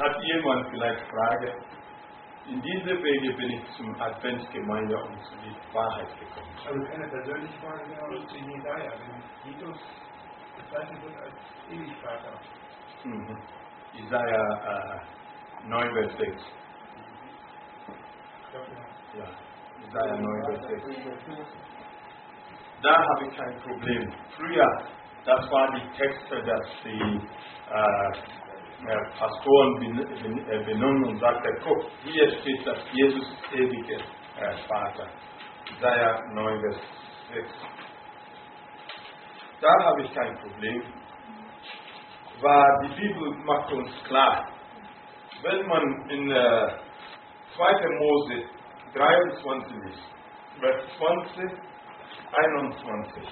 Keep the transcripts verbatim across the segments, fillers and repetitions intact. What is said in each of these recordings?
Hat jemand vielleicht Frage? In diese Wege bin ich zum Adventsgemeinde und zu der Wahrheit gekommen. Also keine persönliche Frage mehr, aber zu Jesaja. Wenn Jesus bezeichnet wird als Ewigvater. Mhm. Jesaja äh, neun, Vers sechs. Ja, Jesaja neun, Vers sechs. Da habe ich kein Problem. Früher, das waren die Texte, dass die äh, Pastoren benommen und sagte, guck, hier steht, dass Jesus ist ewige äh, Vater. Jesaja neun, Vers sechs. Da habe ich kein Problem, weil die Bibel macht uns klar, wenn man in äh, zweiter Mose dreiundzwanzig ist, Vers zwanzig, einundzwanzig.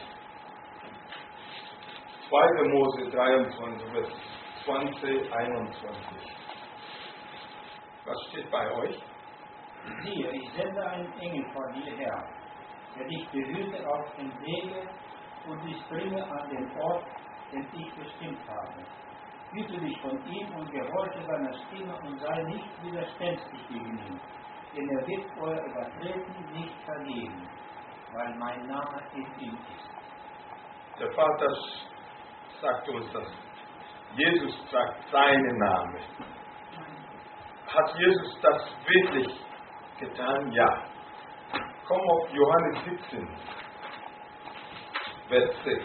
zweiter Mose dreiundzwanzig, Vers zwanzig, einundzwanzig. Was steht bei euch? Siehe, ich sende einen Engel vor dir her, der dich behüte auf dem Wege und dich bringe an den Ort, den ich bestimmt habe. Hüte dich von ihm und gehorche seiner Stimme und sei nicht widerspenstig gegen ihn, denn er wird euer Übertreten nicht vergeben, weil mein Name in ihm ist. Der Vater sagt uns das. Jesus sagt seinen Namen. Hat Jesus das wirklich getan? Ja. Komm auf Johannes siebzehn, Vers sechs.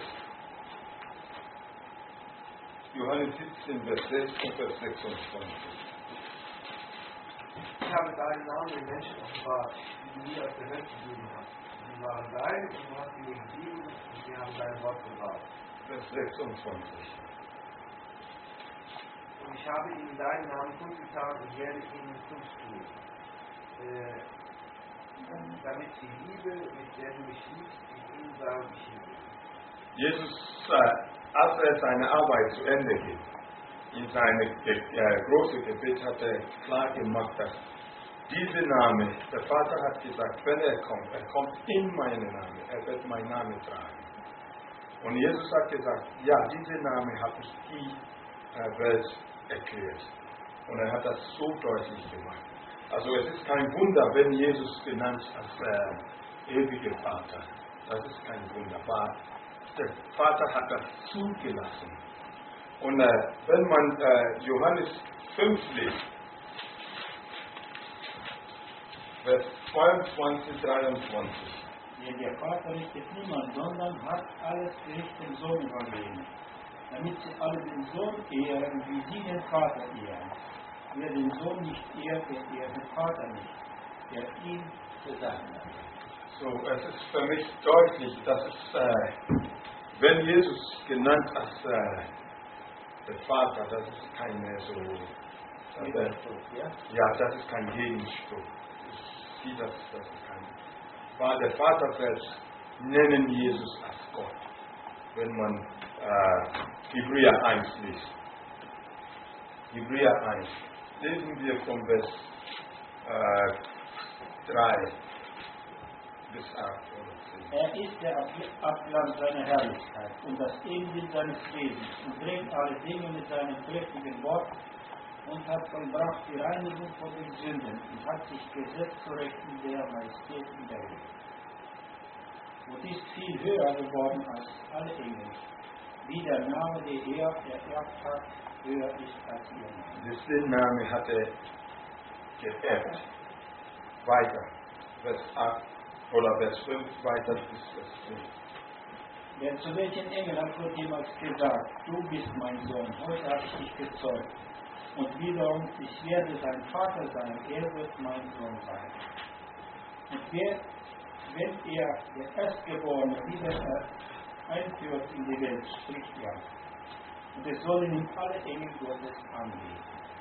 Johannes siebzehn, Vers sechs und Vers sechsundzwanzig. Ich habe deinen Namen den Menschen offenbart, die du mir aus der Welt gegeben hast. Sie waren dein und du hast sie mir gegeben und sie haben dein Wort bewahrt. Vers sechsundzwanzig. Und ich habe ihnen deinen Namen kundgetan und werde ihnen kundtun, äh, damit sie Liebe, mit der du mich liebst, in ihnen sei und ich in ihnen. Jesus, äh, als er seine Arbeit zu Ende geht, in seinem äh, großen Gebet hat er klar gemacht, dass dieser Name, der Vater hat gesagt, wenn er kommt, er kommt in meinen Namen, er wird meinen Namen tragen. Und Jesus hat gesagt, ja, diesen Namen habe ich die äh, Welt erklärt. Und er hat das so deutlich gemacht. Also es ist kein Wunder, wenn Jesus genannt als äh, ewiger Vater. Das ist kein Wunder. Aber der Vater hat das zugelassen. Und äh, wenn man äh, Johannes fünf liest, Vers zweiundzwanzig, dreiundzwanzig. Denn der Vater richtet niemand, sondern hat alles Gericht dem Sohn übergeben, damit sie alle den Sohn ehren, wie sie den Vater ehren. Wer den Sohn nicht ehrt, der ehrt den Vater nicht, der ihn gesandt hat. So, es ist für mich deutlich, dass es, äh, wenn Jesus genannt als äh, der Vater, das ist keine so, äh, ja? ja, das ist kein Gegenspruch. Ich sehe das, das ist kein, weil der Vater selbst nennen Jesus als Gott, wenn man äh, Hebräer eins liest. Hebräer eins. Lesen wir von Vers äh, drei bis acht oder zehn. Er ist der Abglanz seiner Herrlichkeit und das Ebenbild seines Wesens und drängt alle Dinge mit seinem kräftigen Wort und hat vollbracht die Reinigung von den Sünden und hat sich gesetzt zu Rechten der Majestät in der Welt. Und ist viel höher geworden als alle Engel, wie der Name, den er ererbt hat, höher ist als ihr Name. Diesen Namen hat er geerbt. Weiter, Vers acht oder Vers fünf, weiter bis Vers fünf. Denn zu welchen Engel hat Gott jemals gesagt, du bist mein Sohn, heute habe ich dich gezeugt. Und wiederum, ich werde sein Vater sein, er wird mein Sohn sein. Und wer, wenn er, der Erstgeborene, wieder einführt in die Welt, spricht ja. Und es sollen ihm alle Engel Gottes anbeten.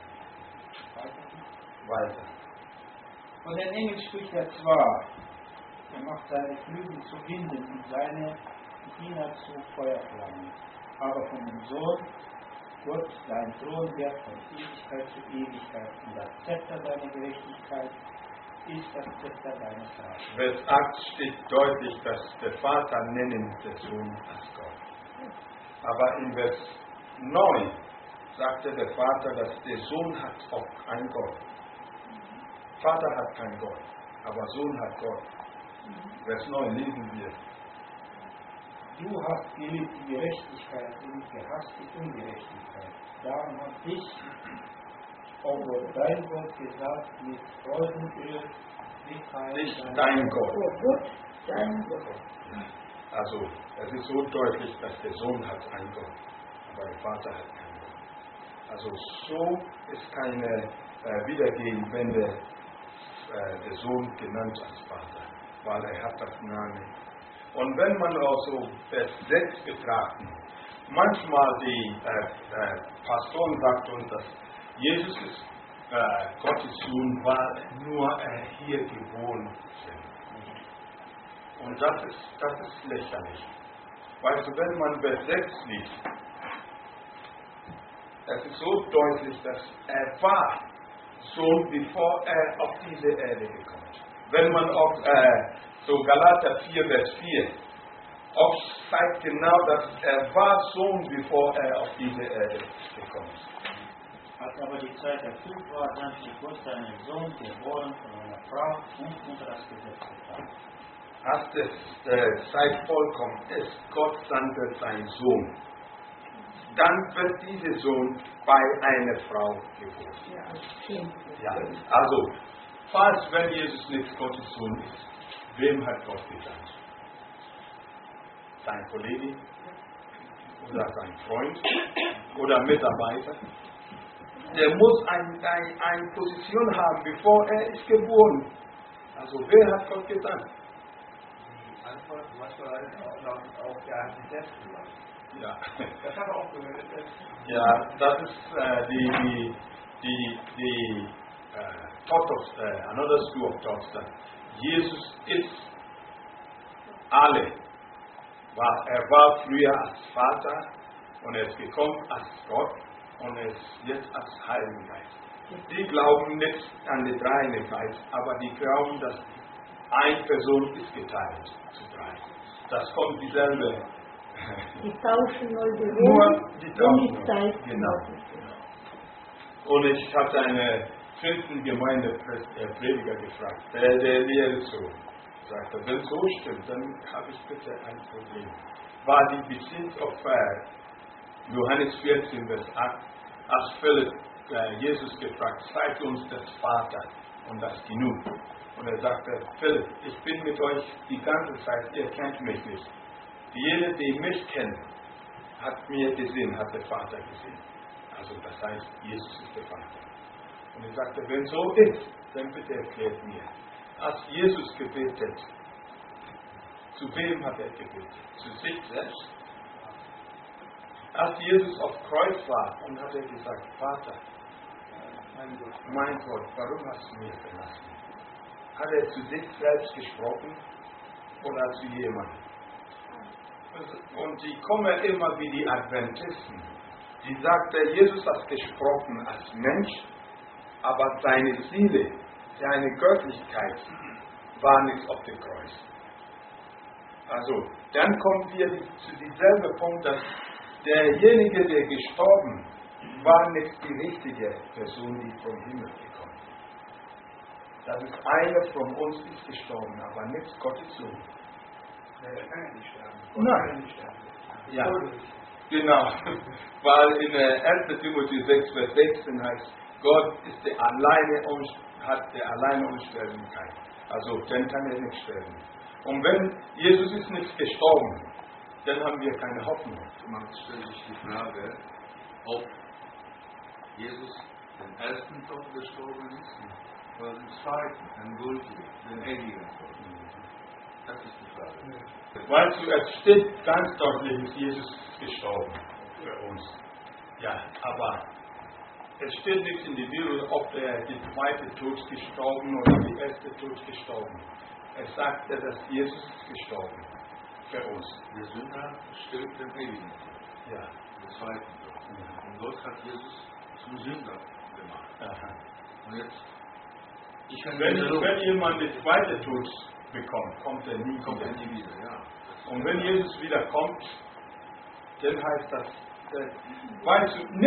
Weiter. Von den Engeln spricht er zwar, er macht seine Flügel zu Winden und seine Diener zu Feuerflammen. Aber von dem Sohn, Gott, dein Thron wird von Ewigkeit zu Ewigkeit und das Zepter deiner Gerechtigkeit ist das Zepter deines Reiches. Vers acht steht deutlich, dass der Vater nennen den Sohn als Gott. Aber in Vers neun sagte der Vater, dass der Sohn hat auch einen Gott. Vater hat keinen Gott, aber Sohn hat Gott. Vers neun lesen wir. Du hast geliebt die Gerechtigkeit und gehasst die Ungerechtigkeit. Darum hat ich, o Gott, dein Gott, gesagt, mit Freudenöl, nicht dein Gott. Oh Gott, dein Gott. Also, es ist so deutlich, dass der Sohn hat einen Gott, aber der Vater hat keinen Gott. Also, so ist keine äh, wiedergebende äh, der Sohn genannt als Vater, weil er hat das Name. Und wenn man also Vers sechs betrachten, manchmal die äh, äh, Pastoren sagt uns, dass Jesus ist äh, Gottes Sohn, weil nur er hier geboren ist. Und das ist, das ist lächerlich. Weißt du, wenn man Vers sechs liest, es ist so deutlich, dass er war Sohn, bevor er auf diese Erde gekommen ist. Wenn man auf äh, so Galater vier, Vers vier, auch zeigt genau, dass er war Sohn, bevor er auf diese Erde gekommen ist. Als aber die Zeit erfüllt war, sandte Gott seinen Sohn, geboren von einer Frau und unter das Gesetz getan. Als die äh, Zeit vollkommen ist, Gott sandte seinen Sohn. Dann wird dieser Sohn bei einer Frau geboren. Ja, als Kind. Ja, also, falls wenn Jesus nicht Gottes Sohn ist, wem hat Gott gesandt? Sein Kollege? Oder sein Freund? Oder Mitarbeiter? Der muss eine ein, ein Position haben, bevor er ist geboren. Also, wer hat Gott gesandt? Die Antwort, was war auch, auch der hat sich selbst gemacht. Ja. Das hat er auch gehört. Ja, das ist äh, die, die, die, die äh, thought of, äh, another school of thought, that Jesus ist alle. War, er war früher als Vater und er ist gekommen als Gott und er ist jetzt als Heiliger Geist. Die glauben nicht an die Dreieinigkeit, aber die glauben, dass eine Person ist geteilt zu drei. Das kommt dieselbe. Die tauschen neu Nur bewohnt die und tauschen die neu. Zeit. Genau. Und ich hatte eine Christengemeinde-Prediger gefragt, der, der lehrt so. Sagte, wenn es so stimmt, dann habe ich bitte ein Problem. War die bezieht auf äh, Johannes vierzehn, Vers acht, als Philipp äh, Jesus gefragt, zeig uns das Vater und das genug. Und er sagte, Philipp, ich bin mit euch die ganze Zeit, ihr kennt mich nicht. Jeder, der mich kennt, hat mir gesehen, hat der Vater gesehen. Also das heißt, Jesus ist der Vater. Und er sagte, wenn so ist, dann bitte erklärt mir. Als Jesus gebetet, zu wem hat er gebetet? Zu sich selbst? Als Jesus auf Kreuz war und hat er gesagt, Vater, mein Gott, mein Gott, warum hast du mich verlassen? Hat er zu sich selbst gesprochen oder zu jemandem? Und die kommen immer wie die Adventisten. Die sagten, Jesus hat gesprochen als Mensch, aber seine Seele, seine Göttlichkeit war nicht auf dem Kreuz. Also, dann kommen wir zu dieselben Punkt, dass derjenige, der gestorben war, nicht die richtige Person, die vom Himmel gekommen ist. Das ist einer von uns, ist gestorben, aber nicht Gottes Sohn. Er kann ja nicht sterben. Nein. Ja, genau. Weil in erster Timotheus sechs, Vers sechzehn heißt, Gott ist der alleine, hat der alleine Unsterblichkeit. Also, dann kann er nicht sterben. Und wenn Jesus ist nicht gestorben, dann haben wir keine Hoffnung. Man stellt sich die Frage, ob Jesus den ersten Tod gestorben ist oder den zweiten, den gültigen, den ewigen Tod. Das ist die Frage. Weißt du, es steht ganz deutlich, dass Jesus gestorben für uns. Ja, aber es steht nichts in der Bibel, ob er die zweite Tod gestorben oder die erste Tod gestorben. Es sagt, dass Jesus ist gestorben für uns. Der Sünder stirbt den ewigen Tod. Ja. Den zweiten Tod. Und Gott hat Jesus zum Sünder gemacht. Aha. Und jetzt, ich kann Wenn, diese wenn jemand den zweiten Tod bekommt, kommt er nie kommt wieder. er nie wieder, ja. Und wenn Jesus wieder kommt, dann heißt das, äh, weißt du, nichts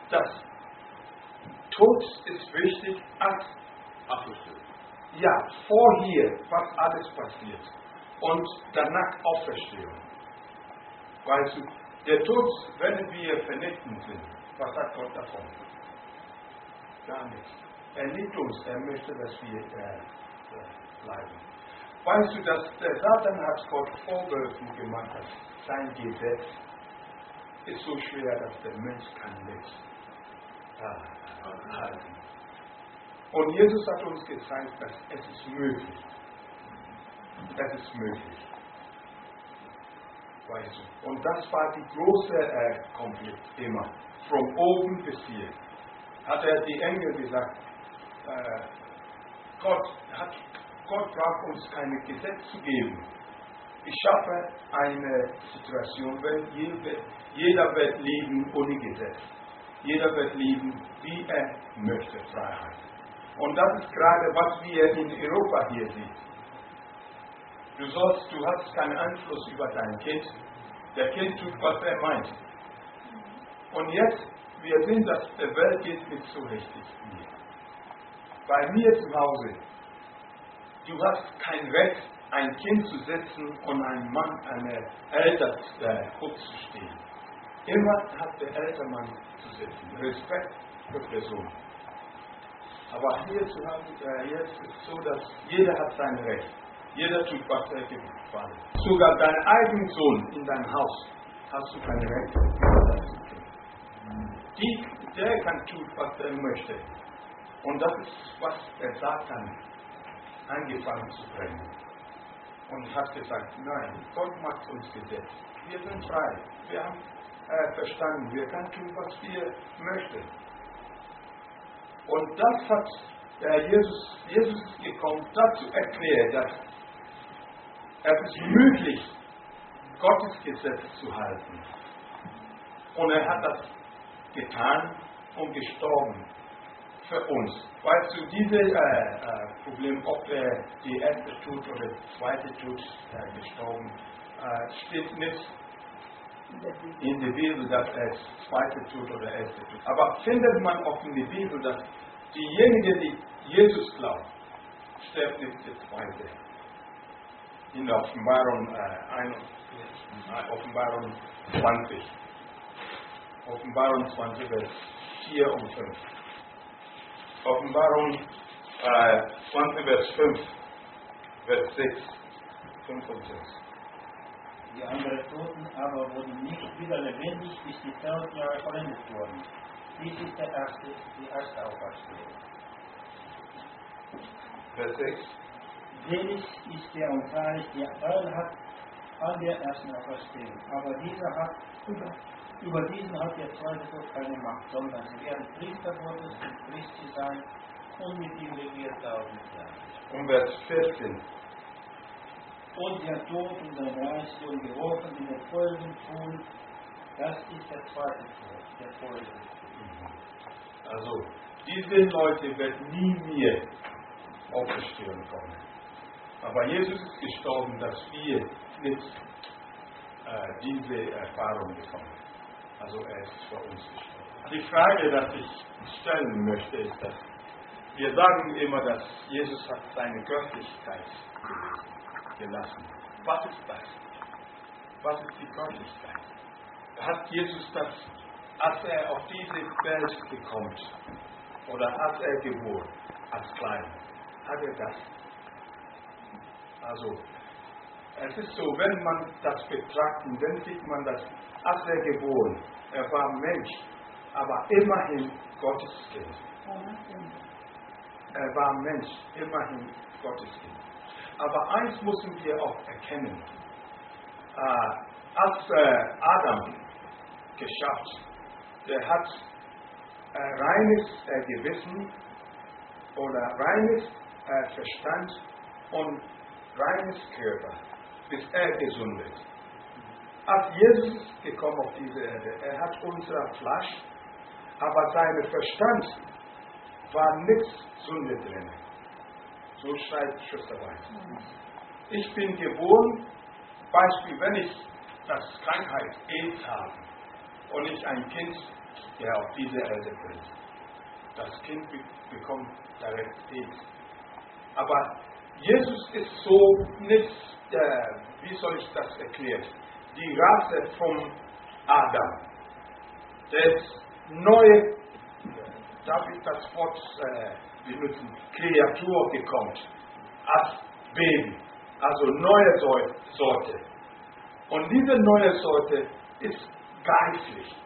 das Tod ist wichtig als Auferstehung. ja, vorher, was alles passiert. Und danach Auferstehung. Weißt du, der Tod, wenn wir vernichten sind, was hat Gott davon? Gar nichts. Er liebt uns, er möchte, dass wir äh, äh, bleiben. Weißt du, dass der Satan hat Gott Vorwürfe gemacht, dass sein Gesetz ist so schwer, dass der Mensch kann nicht äh, halten. Und Jesus hat uns gezeigt, dass es ist möglich. Es ist möglich. Weißt du? Und das war die große äh, Konflikt immer. Von oben bis hier. Hat er die Engel gesagt, äh, Gott, hat, Gott braucht uns kein Gesetz zu geben. Ich schaffe eine Situation, wenn jeder, jeder wird leben ohne Gesetz. Jeder wird leben, wie er möchte, Freiheit. Und das ist gerade, was wir in Europa hier sehen. Du sollst, du hast keinen Einfluss über dein Kind. Der Kind tut, was er meint. Und jetzt, wir sehen, dass die Welt geht nicht so richtig hier. Bei mir zu Hause, du hast kein Recht, ein Kind zu setzen und ein Mann, eine Eltern äh, hochzustehen. Immer hat der ältere Mann zu sitzen. Respekt für Personen. Aber hier zu Hause, äh, jetzt ist es so, dass jeder hat sein Recht. Jeder tut, was er gefallen. Sogar dein eigener Sohn in deinem Haus hast du kein Recht über das Kind. Die, der kann tun, was er möchte. Und das ist, was der Satan angefangen zu bringen. Und hat gesagt, nein, Gott macht uns Gesetz. Wir sind frei. Wir haben äh, verstanden, wir können tun, was wir möchten. Und das hat äh, Jesus, Jesus ist gekommen, dazu erklärt, dass es ist möglich, Gottes Gesetz zu halten. Und er hat das getan und gestorben für uns. Weißt du, dieses äh, äh, Problem, ob er die erste Tod oder die zweite Tod äh, gestorben, äh, steht nicht in der Bibel, dass er zweite Tod oder erste Tod. Aber findet man auch in der Bibel, dass diejenigen, die Jesus glauben, stirbt nicht der zweite. In der Offenbarung, äh, ein, äh, Offenbarung zwanzig. Offenbarung zwanzig, Vers vier und fünf. Offenbarung äh, zwanzig, Vers fünf, Vers sechs, fünf und sechs. Die anderen Toten aber wurden nicht wieder lebendig, bis die tausend Jahre vollendet wurden. Dies ist der erste, die erste Auferstehung. Vers sechs. Selig ist der und freilich, der Teil hat an der ersten Auferstehung. Aber dieser hat, über, über diesen hat der zweite Tod keine Macht, sondern sie werden Priester Gottes und Christi sein und mit ihm regiert tausend Jahre. Und Vers vierzehn. Und der Tod und sein Reich wurden geworfen in den feurigen Pool. Das ist der zweite Tod, der feurige Tod. Also, diese Leute werden nie mehr auferstehen kommen. Aber Jesus ist gestorben, dass wir nicht äh, diese Erfahrung bekommen. Also er ist für uns gestorben. Die Frage, die ich stellen möchte, ist, dass wir sagen immer, dass Jesus hat seine Göttlichkeit gelassen. Was ist das? Was ist die Göttlichkeit? Hat Jesus das, als er auf diese Welt gekommen oder als er geboren, als Klein, hat er das? Also, es ist so, wenn man das betrachtet, dann sieht man, dass als er geboren, er war Mensch, aber immerhin Gottes Kind. Er war Mensch, immerhin Gottes Kind. Aber eins müssen wir auch erkennen. Äh, als äh, Adam geschafft, der hat äh, reines äh, Gewissen oder reines äh, Verstand und reines Körper, bis er gesund ist. Als Jesus gekommen auf diese Erde, er hat unser Fleisch, aber sein Verstand war nichts Sünde drin. So schreibt Schwesterweis. Ich bin geboren, Beispiel, wenn ich das Krankheit AIDS habe und ich ein Kind der auf diese Erde bringt. Das Kind be bekommt direkt AIDS. Aber Jesus ist so nicht, äh, wie soll ich das erklären, die Rasse vom Adam. Das neue, darf ich das Wort äh, benutzen, Kreatur gekommen, als Baby, also neue Sorte. Und diese neue Sorte ist geistlich.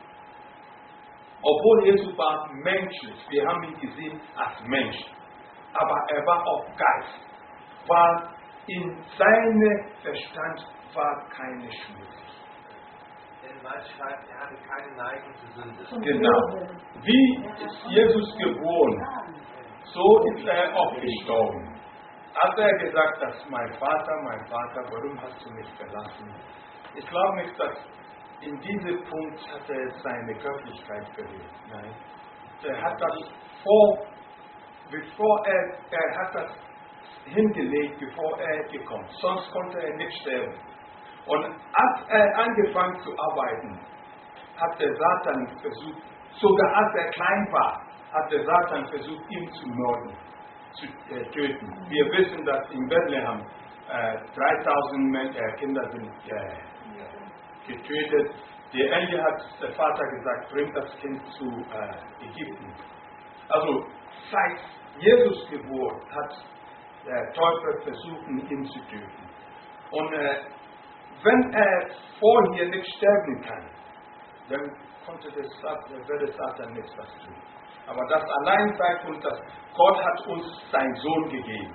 Obwohl Jesus war menschlich, wir haben ihn gesehen als Mensch, aber er war auch Geist, weil in seinem Verstand war keine Schmutz. Denn man schreibt, er hatte keine Neigung zur Sünde. Genau. Wie ist Jesus geboren, so ist er auch gestorben. Als er gesagt hat, mein Vater, mein Vater, warum hast du mich verlassen? Ich glaube nicht, dass in diesem Punkt hat er seine Göttlichkeit verliert. Nein. Er hat das vor, bevor er, er hat das hingelegt, bevor er gekommen ist. Sonst konnte er nicht sterben. Und als er angefangen zu arbeiten, hat der Satan versucht, sogar als er klein war, hat der Satan versucht, ihn zu morden, zu äh, töten. Wir wissen, dass in Bethlehem äh, dreitausend Men äh, Kinder sind äh, getötet. Der Engel hat der Vater gesagt, bringt das Kind zu äh, Ägypten. Also seit Jesus Geburt hat der Teufel versucht, ihn zu töten. Und äh, wenn er vorher nicht sterben kann, dann konnte der Satan, würde Satan nichts was tun. Aber das allein zeigt uns, dass Gott hat uns seinen Sohn gegeben.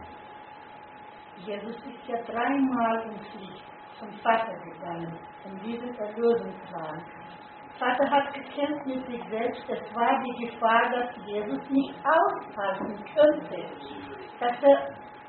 Jesus ist ja dreimal ins Licht zum Vater gegangen, um diesen Erlösungsplan. Vater hat gekämpft mit sich selbst, es war die Gefahr, dass Jesus nicht aushalten könnte, dass er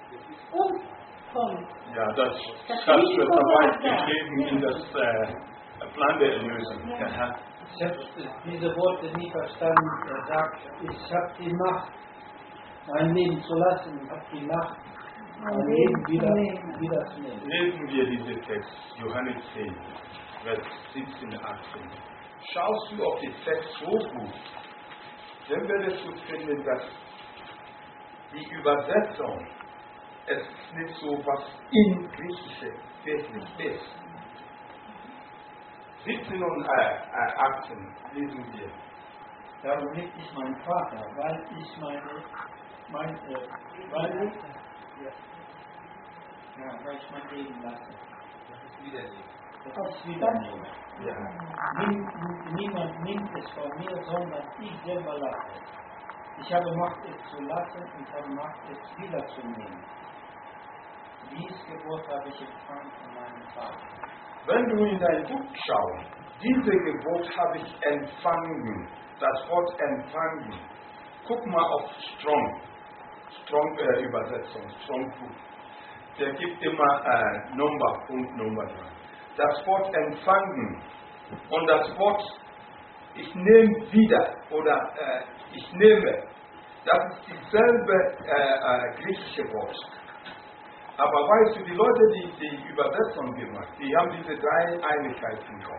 umkommt. Ja, das, das das Risiko wird dabei war da. geschrieben in das äh, Plan der Erlösung. Ja. Ja. Ich habe diese Worte nie verstanden. Er sagt, ich habe die Macht, mein Leben zu lassen, ich habe die Macht, mein Leben wieder, wieder zu nehmen. Lesen wir diesen Text, Johannes zehn, Vers siebzehn, achtzehn. Schaust du auf den Text so gut, dann wirst du finden, dass die Übersetzung es ist nicht so, was in Griechische wirklich ist. siebzehn und äh, achtzehn lesen wir. Darum liebe ich meinen Vater, weil ich meine, mein, äh, weil ich, ja, weil ich mein Leben lasse. Das ist widerlich. Das ist wiedernehmen. Ja. Nimm, niemand nimmt es von mir, sondern ich selber lasse. Ich habe Macht, es zu lassen und habe Macht, es wiederzunehmen. Dies Gebot habe ich empfangen von meinem Vater. Wenn du in dein Buch schaust, diese Gebot habe ich empfangen. Das Wort empfangen. Guck mal auf Strong. Strong äh, Übersetzung, Strong Buch. Der gibt immer äh, Nummer, Punkt Nummer dran. Das Wort empfangen und das Wort ich nehme wieder oder äh, ich nehme, das ist dieselbe äh, äh, griechische Wort. Aber weißt du, die Leute, die die Übersetzung gemacht, die haben diese drei Einigkeiten drauf.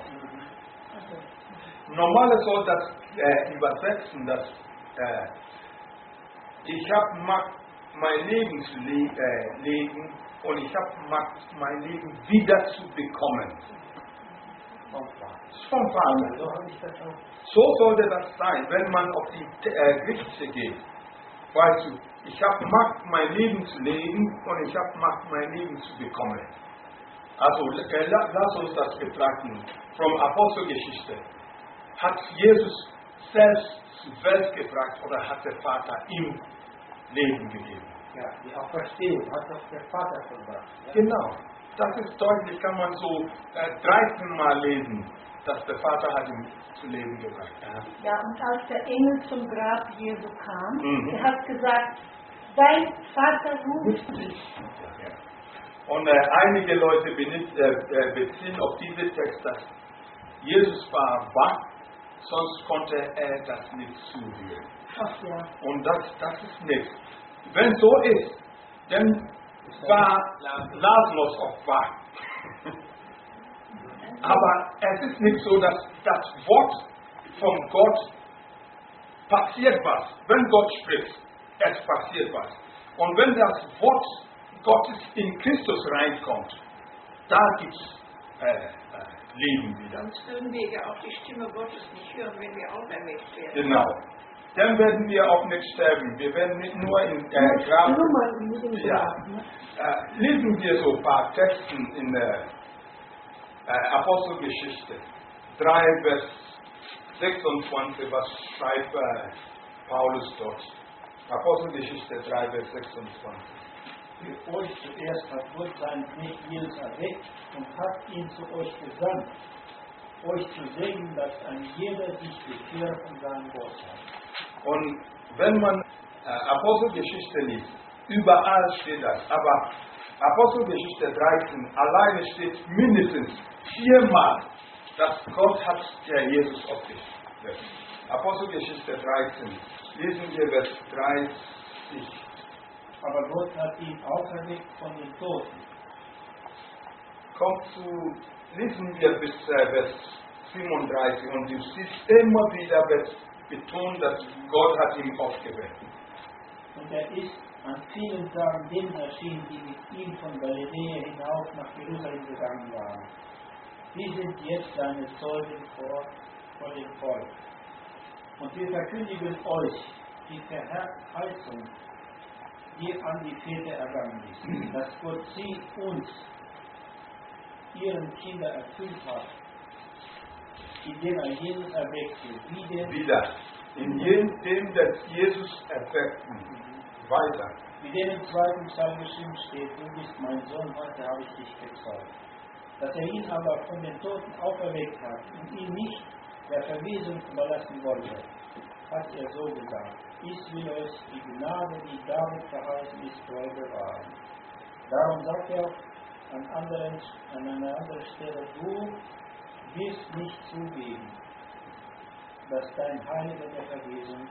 Normal soll das äh, übersetzen, dass äh, ich habe Macht, mein Leben zu le äh, legen und ich habe Macht, mein Leben wieder zu bekommen. Vom Vater. Vom Vater. So habe ich das auch. So sollte das sein, wenn man auf die äh, Griechische geht. Weißt du, ich habe Macht, mein Leben zu leben und ich habe Macht, mein Leben zu bekommen. Also, äh, lass uns das betrachten. Von Apostelgeschichte. Hat Jesus selbst zur Welt gebracht oder hat der Vater ihm Leben gegeben? Ja, die Auferstehung hat doch der Vater verbracht. Ja? Genau. Das ist deutlich, kann man so äh, dreizehn Mal lesen, dass der Vater hat ihm zu Leben gebracht. Ja. Ja, und als der Engel zum Grab Jesu kam, Mhm. er hat gesagt, dein Vater ruft dich. Ja. Und äh, einige Leute benit, äh, beziehen auf diese Text, dass Jesus war wach, sonst konnte er das nicht zuhören. Ach ja. Und das, das ist nichts. Wenn so ist, dann war Lazarus auch wach. Aber es ist nicht so, dass das Wort von Gott passiert was. Wenn Gott spricht, es passiert was. Und wenn das Wort Gottes in Christus reinkommt, da gibt es äh, äh, Leben wieder. Sonst würden wir ja auch die Stimme Gottes nicht hören, wenn wir auferweckt werden. Genau. Dann werden wir auch nicht sterben. Wir werden nicht nur in äh, Grab. Ja. Äh, lesen wir so ein paar Texten in der äh, Apostelgeschichte drei, Vers sechsundzwanzig, was schreibt äh, Paulus dort. Apostelgeschichte drei, Vers sechsundzwanzig. Für euch zuerst hat Gott seinen Knecht Jesus erweckt und hat ihn zu euch gesandt, euch zu segnen, dass ein jeder sich bekehrt von seinem Wort hat. Und wenn man äh, Apostelgeschichte liest, überall steht das, aber Apostelgeschichte dreizehn alleine steht mindestens viermal, dass Gott hat der Jesus aufgeweckt. Apostelgeschichte dreizehn, lesen wir Vers dreißig. Aber Gott hat ihn auferweckt von den Toten. Kommt zu, lesen wir bis äh, Vers siebenunddreißig und du siehst immer wieder wird betont, dass Gott hat ihn aufgeweckt. Und er ist an vielen Tagen denen erschienen, die mit ihm von Galiläa hinauf nach Jerusalem gegangen waren. Die sind jetzt seine Zeugen vor, vor dem Volk. Und wir verkündigen euch die Verheißung, die an die Väter ergangen ist, dass Gott sie uns, ihren Kinder, erfüllt hat, indem er Jesus erweckte, wieder, wieder. In jedem, das Jesus erweckte, weiter. Wie dem im zweiten Psalm geschrieben steht, du bist mein Sohn, heute habe ich dich gezeugt. Dass er ihn aber von den Toten auferweckt hat und ihn nicht der Verwesung überlassen wollte, hat er so gesagt: Ich will euch die Gnade, die David verheißen ist, treu bewahren. Darum sagt er auch an, anderen, an einer anderen Stelle: Du wirst nicht zugeben, dass dein Heil in der Verwesung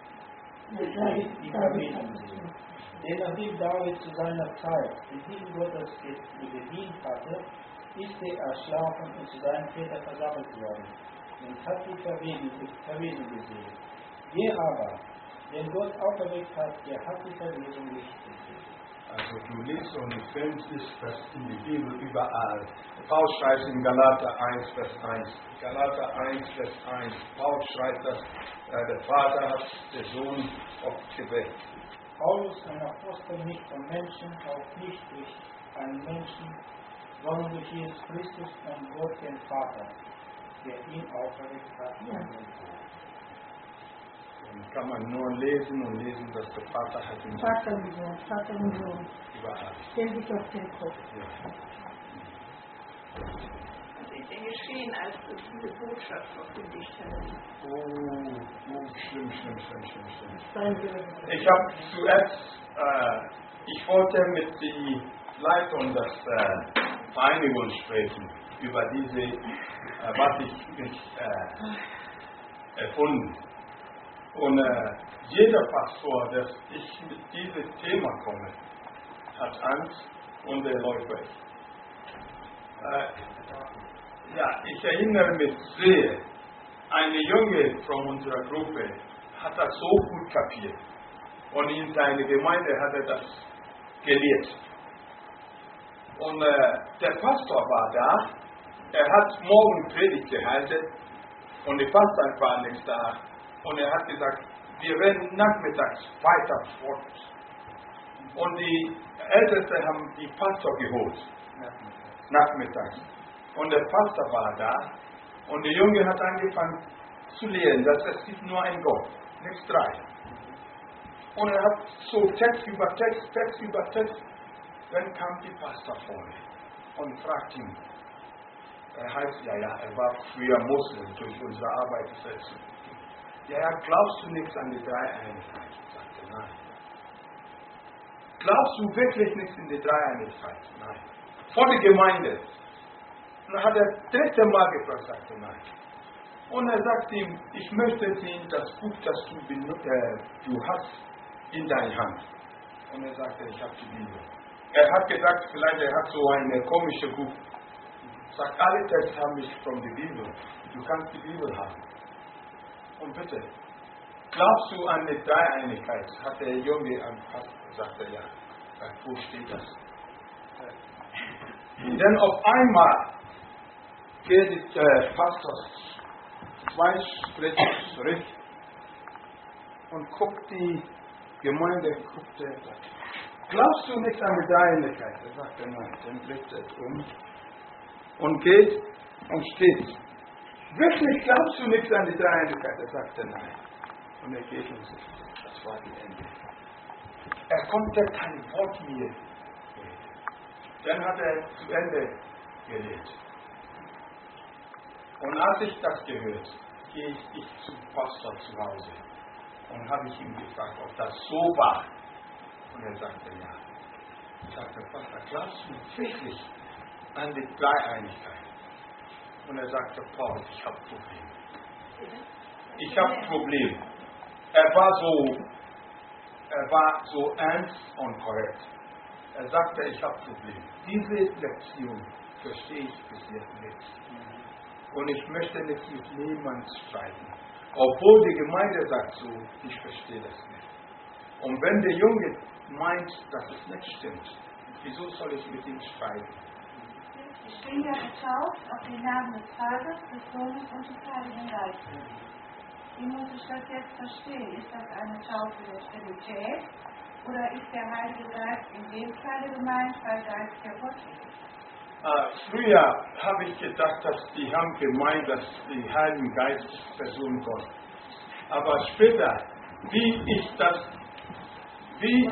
die Verwesung sind. Denn nachdem David zu seiner Zeit den Dienst Gottes gedient hatte, ist er erschlafen und zu seinen Vätern versammelt worden und hat die Verwesung gesehen. Der aber, den Gott auferweckt hat, der hat die Verwesung nicht gesehen. Also du liest und du findest das in die Bibel überall. Paulus schreibt in Galater eins, Vers eins. Galater eins, Vers eins. Paulus schreibt, dass äh, der Vater hat den Sohn aufgeweckt. Paulus, ein Apostel, nicht von Menschen, auch nicht durch einen Menschen, sondern durch Jesus Christus und Gott den Vater, der ihn auferweckt hat. Ja. Dann kann man nur lesen und lesen, dass der Vater hat ihn Vater und Sohn, Vater und Sohn. überall. Stell dich auf den Kopf. Ja. Was ist denn geschehen, als du diese Botschaft verkündigt hast? Oh, oh, schlimm, schlimm, schlimm, schlimm, schlimm. Sein Ich habe zuerst, äh, ich wollte mit der Leitung der äh, Vereinigung sprechen, über diese, äh, was ich mich äh, erfunden. Und äh, jeder Pastor, dass ich mit diesem Thema komme, hat Angst und er läuft weg. Äh, ja, ich erinnere mich sehr, eine Junge von unserer Gruppe hat das so gut kapiert. Und in seiner Gemeinde hat er das gelehrt. Und äh, der Pastor war da, er hat morgen Predigt gehalten und der Pastor war nicht da. Und er hat gesagt, wir werden nachmittags weiter fort. Und die Ältesten haben die Pastor geholt. Nachmittags. Und der Pastor war da. Und der Junge hat angefangen zu lehren, dass es gibt nur einen Gott, nicht drei. Und er hat so Text über Text, Text über Text. Dann kam die Pastor vorne und fragte ihn. Er heißt, ja, ja, er war früher Muslim durch unsere Arbeit. Ja, ja, glaubst du nichts an die Dreieinigkeit? Ich sagte, nein. Glaubst du wirklich nichts in die Dreieinigkeit? Nein. Vor der Gemeinde. Und dann hat er das dritte Mal gefragt, sagte nein. Und er sagte ihm, ich möchte sehen das Buch, das du, äh, du hast in deiner Hand. Und er sagte, ich habe die Bibel. Er hat gesagt, vielleicht er hat so ein komisches Buch. Sagt, alle Texte haben mich von der Bibel. Du kannst die Bibel haben. Und bitte. glaubst du an die Dreieinigkeit? Hat der Junge am Pastor gesagt, ja. Wo steht das? Denn auf einmal geht der Pastor zwei Schritte zurück und guckt die Gemeinde, guckt er, sagt, glaubst du nicht an die Dreieinigkeit? Er sagt, nein. Dann blickt er um und geht und steht. Wirklich glaubst du nicht an die Dreieinigkeit? Er sagte nein. Und er geht und sagt, das war die Ende. Er konnte kein Wort mehr reden. Dann hat er zu Ende geredet. Und als ich das gehört, gehe ich zum Pastor zu Hause und habe ich ihn gefragt, ob das so war. Und er sagte ja. Ich sagte, Pastor, glaubst du wirklich an die Dreieinigkeit? Und er sagte, Paul, ich habe Probleme. Ich habe Probleme. Er war so, er war so ernst und korrekt. Er sagte, ich habe Probleme. Diese Lektion verstehe ich bis jetzt nicht. Und ich möchte nicht mit niemandem streiten. Obwohl die Gemeinde sagt so, ich verstehe das nicht. Und wenn der Junge meint, dass es nicht stimmt, wieso soll ich mit ihm streiten? Ich bin ja getauft auf den Namen des Vaters, des Sohnes und des Heiligen Geistes. Wie muss ich das jetzt verstehen? Ist das eine Taufe der Trinität? Oder ist der Heilige Geist in dem Falle gemeint, weil Geist ja Gott ist? Äh, früher habe ich gedacht, dass die haben gemeint, dass die Heiligen Geist Person Gott. Aber später, wie ich das, wie,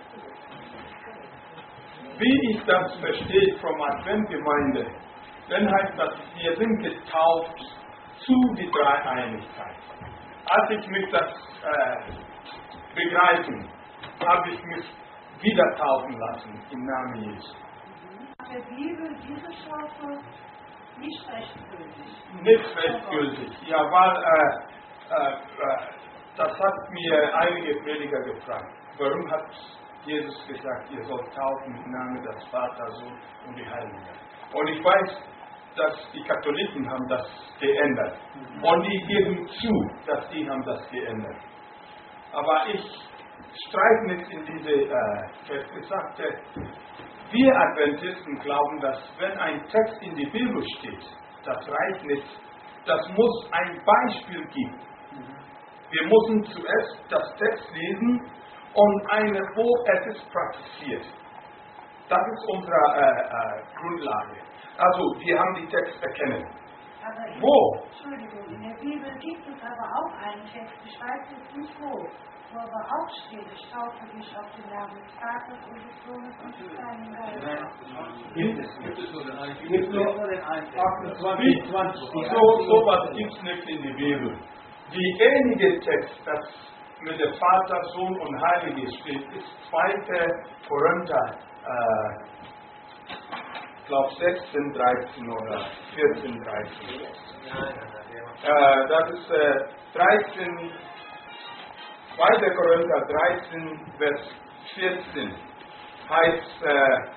wie ich das verstehe vom Adventgemeinde, dann heißt das, wir sind getauft zu die Dreieinigkeit. Als ich mich das äh, begreifen, habe ich mich wieder taufen lassen im Namen Jesu. Nach der Bibel diese Taufe nicht rechtgültig. Nicht rechtgültig. Ja, weil äh, äh, äh, das hat mir einige Prediger gefragt. Warum hat Jesus gesagt, ihr sollt taufen im Namen des Vaters, Sohn und die Heiligen Geist? Und ich weiß, dass die Katholiken haben das geändert. Und die geben zu, dass die haben das geändert. Aber ich streite nicht in diese äh, Text. Ich sagte, wir Adventisten glauben, dass wenn ein Text in die Bibel steht, das reicht nicht. Das muss ein Beispiel geben. Wir müssen zuerst das Text lesen und eine, wo es ist praktiziert. Das ist unsere äh, äh, Grundlage. Also, wir haben die Text erkennen. Aber in, Wo? Entschuldigung, in der Bibel gibt es aber auch einen Text, ich weiß jetzt nicht wo, wo aber auch steht, ich taufe dich auf den Namen des Vaters und des Sohnes und des Heiligen Geistes. Gibt es, gibt es nur den einen? Gibt nur den achtundzwanzig, zwanzig. So, so was gibt es nicht in der Bibel. Die einige Text, das mit dem Vater, Sohn und Heilige steht, ist zweiter Korinther, äh, ich glaube sechzehn, dreizehn oder vierzehn, dreizehn. Äh, das ist äh, dreizehn, zweiter Korinther dreizehn, Vers vierzehn. Heißt, äh,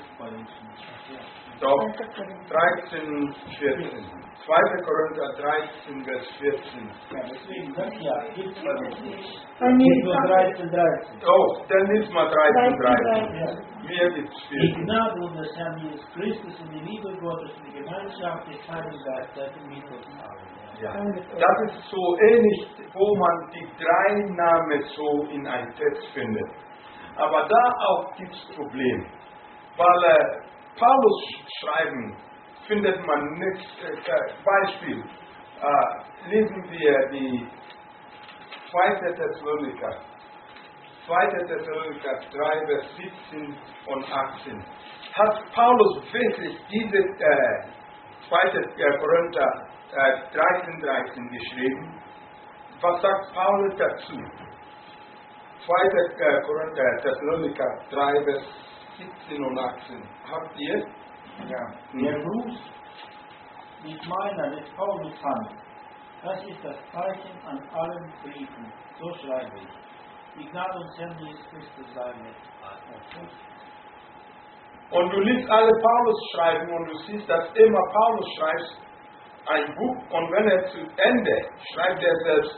doch, dreizehn, vierzehn. zweiter Korinther dreizehn, Vers vierzehn. Ja, deswegen, das ja, gibt es nicht. Bei mir Gibt nur dreizehn, dreizehn. Oh, dann ist mal dreizehn, dreizehn. Ja. Mir gibt es Die vierzehn. Gnade unseres Herrn Jesus Christus und die Liebe Gottes und die Gemeinschaft des Heiligen Geistes mit uns allen. Ja. Das ist so ähnlich, wo man die drei Namen so in einem Text findet. Aber da auch gibt es Probleme. Weil äh, Paulus schreiben findet man nicht. Äh, Beispiel, äh, lesen wir die zweite Thessaloniker. zweite Thessaloniker drei, Vers siebzehn und achtzehn. Hat Paulus wirklich diese äh, zweite Äh, Korinther äh, dreizehn, dreizehn geschrieben? Was sagt Paulus dazu? zweite Äh, Korinther, Thessaloniker drei, Vers siebzehn und achtzehn. Habt ihr? Ja. Der Gruß nicht meiner, des Paulus Hand. Das ist das Zeichen an allen Briefen. So schreibe ich. Die Gnade uns Herrn Jesus Christus sei mit euch. Und du liest alle Paulus schreiben und du siehst, dass immer Paulus schreibt ein Buch und wenn er zu Ende schreibt er selbst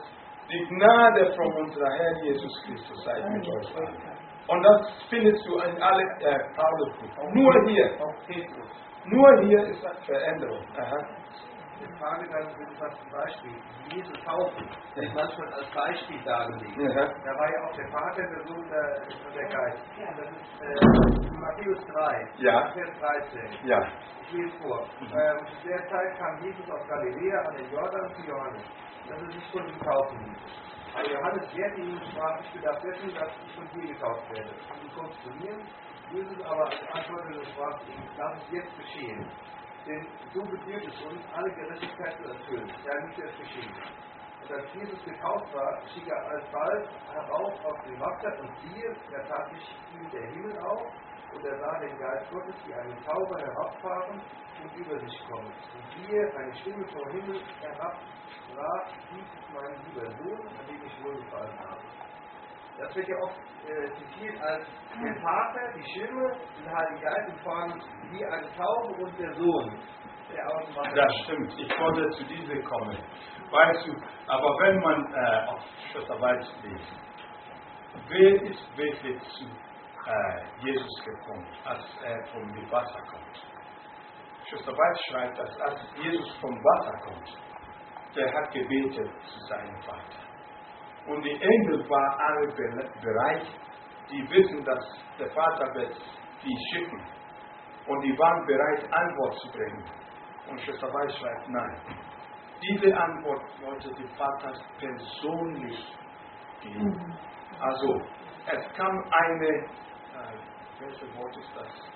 Die Gnade von unserem Herrn Jesus Christus sei mit euch allen. Und das findest du in alle äh, Paulusbriefen. Nur hier. Nur hier ist eine Veränderung. Aha. Die Frage dann ist was zum Beispiel, Jesu Taufen, wird manchmal als Beispiel dargelegt. Ja. Da war ja auch der Vater, der Sohn der, der Geist. Das ist äh, Matthäus drei, Ja. Vers dreizehn. Ja. Ich lese vor. Ähm, zu der Zeit kam Jesus aus Galiläa an den Jordan zu Johannes, dass er sich von ihm taufen ließ. Aber Johannes wehrte ihn und sprach, ich bedarf dessen, dass ich von dir getauft werde. Und du kommst zu mir. Jesus aber antwortete und sprach ihm, lass es jetzt geschehen. Denn so gebührt es uns, alle Gerechtigkeit zu erfüllen. Ja, nicht erst geschehen. Und als Jesus getauft war, stieg er alsbald herauf auf den Wasser und siehe, da tat sich ihm der Himmel auf und er sah den Geist Gottes wie eine Taube herabfahren und über sich kommen. Und siehe, eine Stimme vom Himmel herabbrach, dies ist mein lieber Sohn, an dem ich wohlgefallen habe. Das wird ja oft äh, zitiert als der Vater, die Stimme, der Heilige Geist in Form wie eine Taube und der Sohn, der aus dem Wasser. Das stimmt. Ich wollte zu dieser kommen. Weißt du, aber wenn man äh, auf Schwesterwald liest, wer ist wirklich zu äh, Jesus gekommen, als er vom Wasser kommt? Schwesterwald schreibt, dass als Jesus vom Wasser kommt, der hat gebetet zu seinem Vater. Und die Engel waren alle bereit, die wissen, dass der Vater wird die schicken. Und die waren bereit, Antwort zu bringen. Und Schwester Weiß schreibt, nein. Diese Antwort wollte der Vater persönlich geben. Also, es kam eine, äh, welches Wort ist das?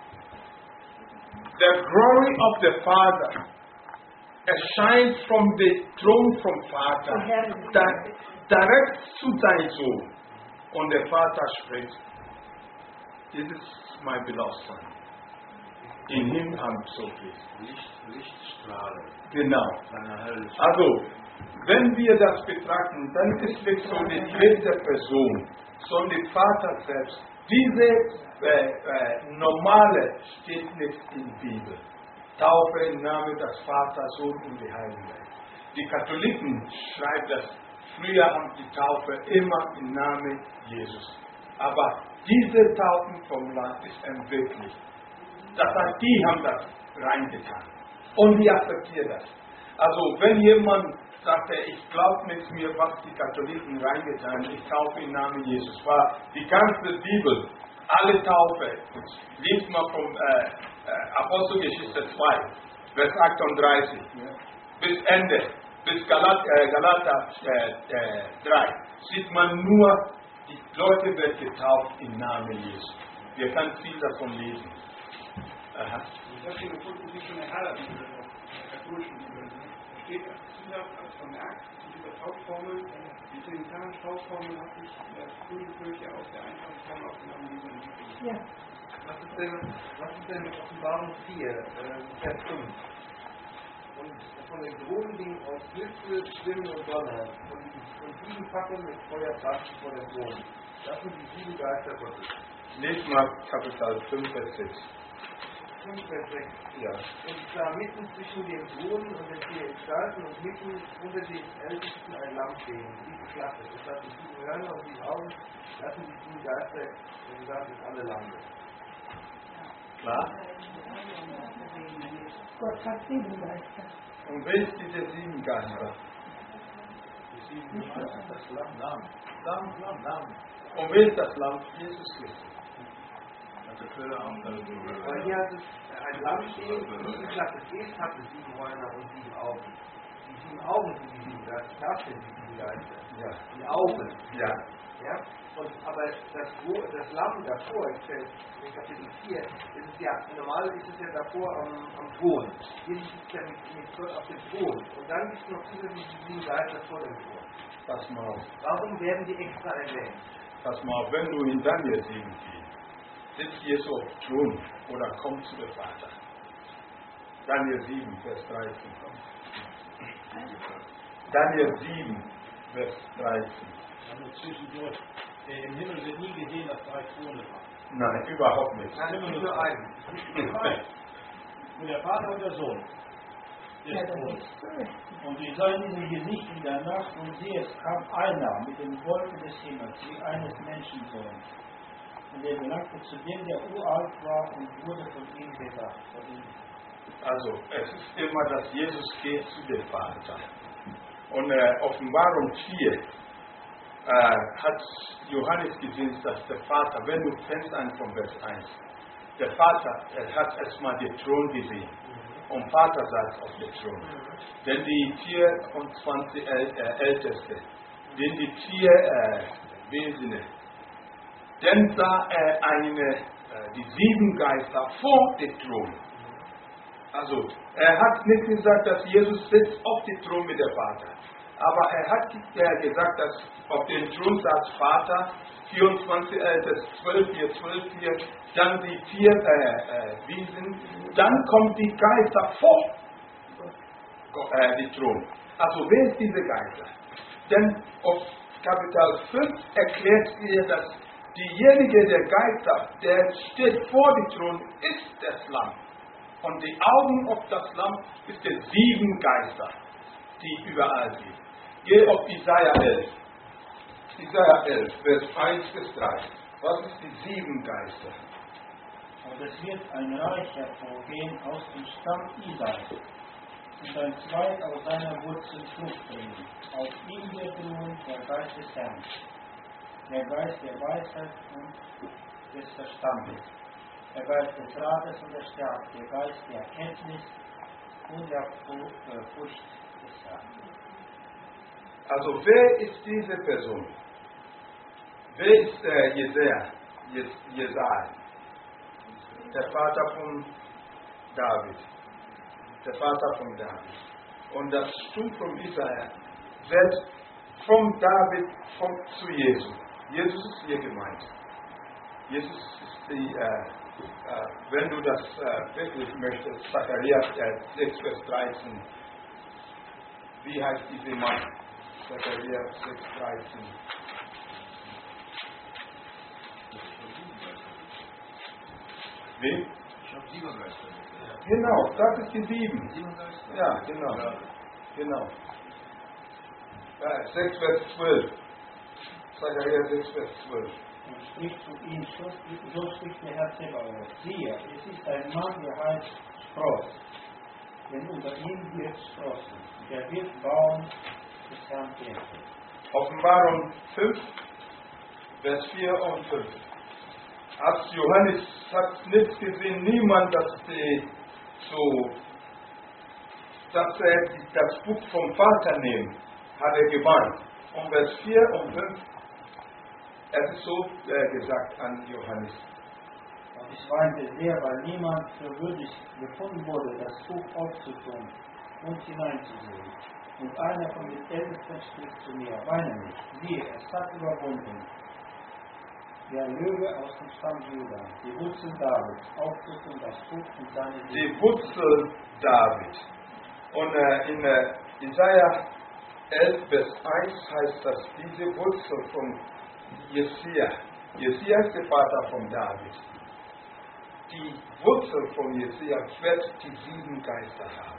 The glory of the Father erscheint from the throne vom Vater, da, direkt zu seinem Sohn. Und der Vater spricht, this is my beloved son. In him I'm so pleased. Licht, Lichtstrahle. Genau. Seiner Herrlichkeit. Also, wenn wir das betrachten, dann ist nicht so die dritte Person, sondern der Vater selbst. Diese äh, äh, normale steht nicht in der Bibel. Taufe im Namen des Vaters, Sohn und der Heiligen Geist. Die Katholiken schreiben das, früher haben die Taufe immer im Namen Jesus. Aber diese Taufenformular ist entwickelt. Das heißt, die haben das reingetan. Und die akzeptieren das. Also, wenn jemand sagt, ich glaube nicht mehr, was die Katholiken reingetan haben, ich taufe im Namen Jesus, war die ganze Bibel, alle Taufe, liest mal vom äh, äh, Apostelgeschichte zwei, Vers achtunddreißig, ja, bis Ende, bis Galat, äh, Galater äh, äh, drei, sieht man nur, die Leute werden getauft im Namen Jesus. Wir können viel davon lesen. Aha. Ich habe hier gefunden, wie schon erhärtet in der katholischen Bibel. Da steht als Zusatz, als vermerkt, in dieser Taufformel, die trinitarische Taufformel hat sich in der frühen Kirche aus der einfachen Formel aufgenommen, die man entwickelt. Ja. Was ist denn, was ist denn mit Offenbarung vier, äh, Vers fünf? Und von den Drohnen ging aus Blitze, Stimmen und Donner und, und sieben Fackeln mit Feuer brachten vor den Thron. Das sind die sieben Geister Gottes. Lest mal Kapitel fünf, Vers sechs. fünf, Vers sechs. Ja. Und ich sah mitten zwischen den Thronen und den vier Gestalten und mitten unter den Ältesten ein Lamm stehen, wie geschlachtet. Es hatten sieben Hörner und sieben Augen, lassen die sieben Geister, und das ist alle Lande. Klar? Gott hat sieben Geister. Und wer ist diese sieben Geister? Die sieben Geister, das Lamm, Lamm, Lamm, Lamm, Lamm. Und wer ist das Lamm? Jesus Christus. Hat der Quelle auch dazu gehört. Aber hier hat es ein Lamm stehen, wie geschlachtet ist, hatte sieben Hörner und sieben Augen. Die sieben Augen sind die sieben Geister, das sind die sieben Geister. Ja. Die Augen. Ja. Ja? Und, aber das, das Lamm davor, in Kapitel vier, ist es ja, normal ist es ja davor am, am Thron. Jesus ist ja mit, mit Gott auf dem Thron. Und dann gibt es noch zusätzlich die sieben Geister vor dem Thron. Pass mal auf. Warum werden die extra erwähnt? Pass mal auf, wenn du in Daniel sieben gehst, sitzt Jesus auf dem Thron oder kommt zu dem Vater. Daniel sieben, Vers dreizehn. Daniel sieben, Vers dreizehn. Also zwischendurch. Äh, Im Himmel wird nie gesehen, dass drei Throne waren. Nein, überhaupt nicht. Nein, es gibt nur einen. Und der Vater und der Sohn. des Ja, das Todes. ist so. Und sie sahen in ihr Gesicht in der Nacht, und siehe, es kam einer mit den Wolken des Himmels, wie eines Menschensohns. Und er gelangte zu dem, der uralt war, und wurde von ihm gesagt. Von ihm. Also, es ist immer, dass Jesus geht zu dem Vater. Und äh, Offenbarung vier äh, hat Johannes gesehen, dass der Vater, wenn du fängst an von Vers eins, der Vater er hat erstmal den Thron gesehen. Und Vater saß auf dem Thron. Denn die vierundzwanzig Äl äh, Älteste, denn die vier äh, Wesen, dann sah er eine, äh, die sieben Geister vor dem Thron. Also, er hat nicht gesagt, dass Jesus sitzt auf dem Thron mit dem Vater. Aber er hat äh, gesagt, dass auf dem Thron saß Vater, vierundzwanzig Älteste, zwölf, vier, zwölf, vier, dann die vier äh, äh, Wesen, dann kommt die Geister vor äh, den Thron. Also, wer ist diese Geister? Denn auf Kapitel fünf erklärt er, dass diejenige der Geister, der steht vor dem Thron, ist das Lamm. Und die Augen auf das Lamm ist der sieben Geister, die überall sind. Geh auf Jesaja elf. Jesaja elf, Vers eins bis drei. Was ist die sieben Geister? Und es wird ein Reich hervorgehen aus dem Stamm Isais, und ein Zweig aus seiner Wurzel Frucht bringen. Auf ihm wird ruhen der Geist des Herrn, der Geist der Weisheit und des Verstandes, der Geist des Rates und der Stärke, der Geist der Erkenntnis und der Furcht des Herrn. Also wer ist diese Person? Wer ist äh, Jesaja? Jes Jesaja? Der Vater von David. Der Vater von David. Und das Stück von Jesaja wird von David vom, zu Jesus. Jesus ist hier gemeint. Jesus ist die, äh, äh, wenn du das äh, wirklich möchtest, Zacharias äh, sechs, Vers dreizehn. Wie heißt diese Mann? Zacharias sechs, dreizehn. Wie? Ich habe sieben Geister. Genau, das ist die sieben. Sieben Geister? Ja, genau. Ja. Genau. Ja, sechs, Vers zwölf. Zacharias sechs, Vers zwölf. Und spricht zu ihm, so, so spricht der Herr Zebaoth. Siehe, es ist ein Mann, der heißt Spross, denn unter ihm wird sprossen. Der wird bauen des Herrn Tempel. Offenbarung fünf, Vers vier und fünf. Als Johannes hat nicht gesehen, niemand, dass, die so, dass er das Buch vom Vater nimmt, hat er gemeint. Und Vers vier und fünf, es ist so äh, gesagt an Johannes. Und ich weinte sehr, weil niemand für würdig gefunden wurde, das Buch aufzutun und hineinzusehen. Und einer von den Ältesten spricht zu mir, weine nicht, siehe, es hat überwunden. Der Löwe aus dem Stamm Juda, die Wurzel Davids, aufzutun das Buch und seine Siege. Die Wurzel David. Und äh, in äh, Jesaja elf, Vers eins heißt das, diese Wurzel von Jesaja. Jesaja ist der Vater von David. Die Wurzel von Jesaja wird die sieben Geister haben.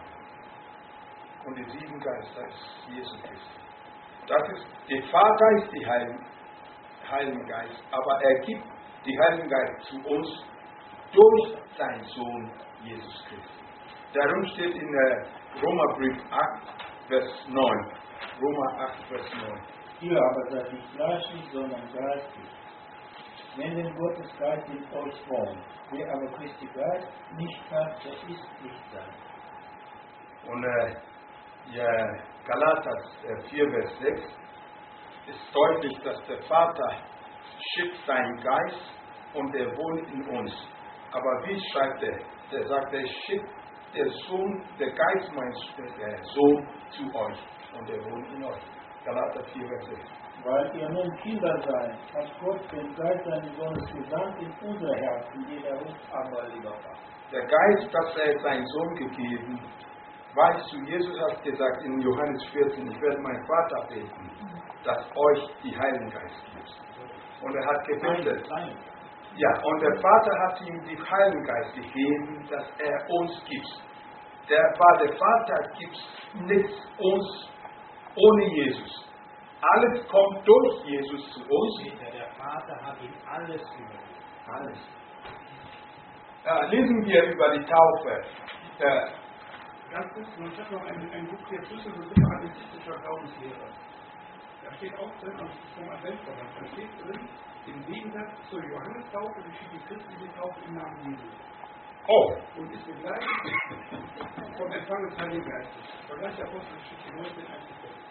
Und die sieben Geister ist Jesus Christus. Das ist, der Vater ist der Heil, Heilige Geist, aber er gibt den Heiligen Geist zu uns durch seinen Sohn Jesus Christus. Darum steht in der Römerbrief acht, Vers neun. Römer acht, Vers neun. Ihr aber seid nicht fleischlich, sondern geistig. Wenn denn Gottes Geist in euch wohnt, wer aber Christi Geist nicht hat, der ist nicht sein. Und äh, ja, Galater äh, vier, Vers sechs ist deutlich, dass der Vater schickt seinen Geist und er wohnt in uns. Aber wie schreibt er? Der sagt, er schickt der Sohn, der Geist meint der Sohn zu euch und er wohnt in euch. Galater vier, Vers sechs. Weil ihr nun Kinder seid, hat Gott den Geist seines Sohnes gesandt in unser Herzen, die der ruft, aber lieber Vater. Der Geist, das er seinen Sohn gegeben, weißt du, Jesus hat gesagt in Johannes vierzehn, ich werde meinen Vater beten, dass euch die Heiligen Geist gibt. Und er hat gebetet. Ja, und der Vater hat ihm den Heiligen Geist gegeben, dass er uns gibt. der war der Vater, gibt es nichts uns ohne Jesus. Alles kommt durch Jesus zu uns. Peter, der Vater hat ihm alles übergeben. Alles. Ja, lesen wir über die Taufe. Äh, Ganz kurz, ich habe noch ein, ein Buch hier, Schlüssel für adventistischer Glaubenslehre. Da steht auch drin, also vom Adventskalender, da steht drin, im Gegensatz zur Johannestaufe geschieht die christliche Taufe im Namen Jesu. oh, Und ist begleitet vom Empfang des Heiligen Geistes. Vergleich der Apostelgeschichte neunzehn, eins bis sechs.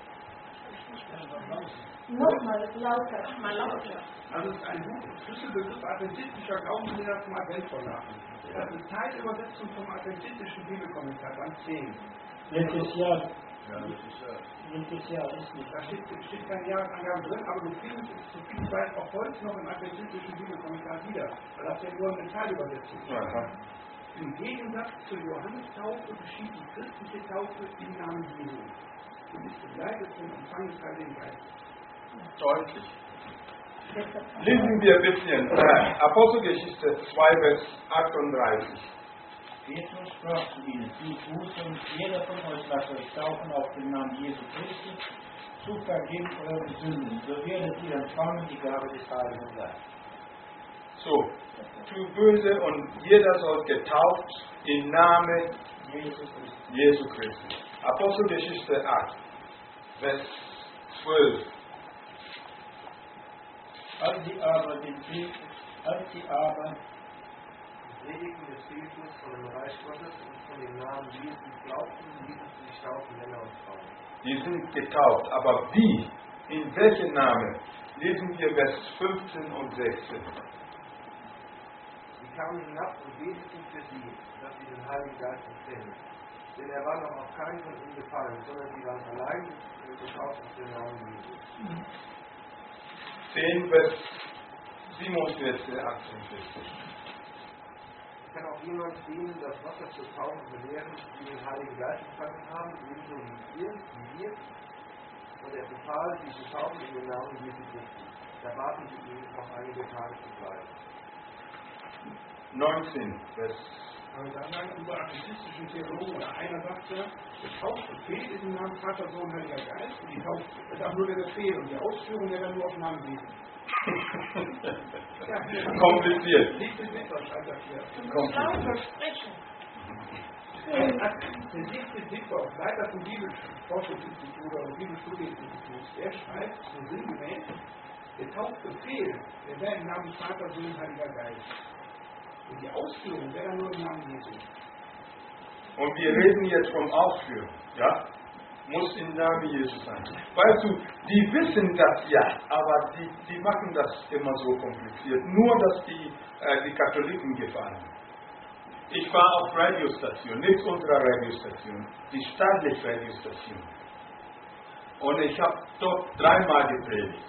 Nochmal lauter. Mal lauter. Also es ist ein Buch, Schlüsselbegriff adventistischer Glaubenslehrer zum Adventsverlag. Das ist Teilübersetzung vom adventistischen Bibelkommentar, Band zehn. Welches Jahr? Ja, das ist ja. Welches Jahr ist nicht? Da steht, steht keine Jahresangaben drin, aber du findest es, so viel ich weiß, auch heute noch im adventistischen Bibelkommentar wieder. Weil das ja nur eine Teilübersetzung ist. aha. Im Gegensatz zur Johannestaufe geschieht die christliche Taufe im Namen Jesu und ist begleitet vom Empfang des Heiligen Geistes. Deutlich. Lesen wir ein bisschen. Äh, Apostelgeschichte zwei, Vers achtunddreißig. Petrus sprach zu ihnen, tut gut und jeder von euch lasst euch taufen auf den Namen Jesu Christi, zu vergeben eure Sünden, so werdet ihr empfangen die Gabe des Heiligen Geistes. So, tu böse und jeder soll getauft im Namen Jesus Christus. Jesu Christi. Apostelgeschichte acht, Vers zwölf. Als sie aber den Brief, als sie aber Predigten des Friedens von dem Reich Gottes und von dem Namen Jesu glaubten, ließen sie sich taufen, Männer und Frauen. Die sind getauft, aber wie? In welchem Namen? Lesen wir Vers fünfzehn und sechzehn. Sie kamen hinab und beteten für sie, dass sie den Heiligen Geist empfingen. Denn er war noch auf keinen von ihnen gefallen, sondern sie waren allein getauft auf den Namen Jesu. zehn, Vers siebenundvierzig, achtundvierzig. Kann auch jemand denen das Wasser zur Taufe belehren, die den Heiligen Geist empfangen haben, ebenso wie wir, wie wir. Und er befahl, sie zu taufen in den Namen Jesu Christi. Da baten sie ihn, noch einige Tage zu bleiben. neunzehn, Vers. Aber dann sagen unsere adventistischen Theologen, oder einer sagte, der Taufbefehl ist im Namen Vater, Sohn, Heiliger Geist, und die Taufe ist auch nur der Befehl, und die Ausführung wäre dann nur auf Namen Jesu. Kompliziert. Siebte Mittwoch schreibt das hier. Du musst lauter sprechen. Der siebte Mittwoch, Leiter vom Bibelforschungsinstitut oder Bibelstudieninstitut, der schreibt so sinngemäß, der Taufbefehl, der wäre im Namen Vater, Sohn, Heiliger Geist. Und die Ausführung wäre dann nur im Namen Jesu. Und wir reden jetzt vom Ausführen, ja? Muss im Namen Jesus sein. Weißt du, die wissen das ja, aber die, die machen das immer so kompliziert. Nur, dass die, äh, die Katholiken gefallen. Ich war auf Radiostation, nicht unsere Radiostation, die staatliche Radiostation. Und ich habe dort dreimal gepredigt.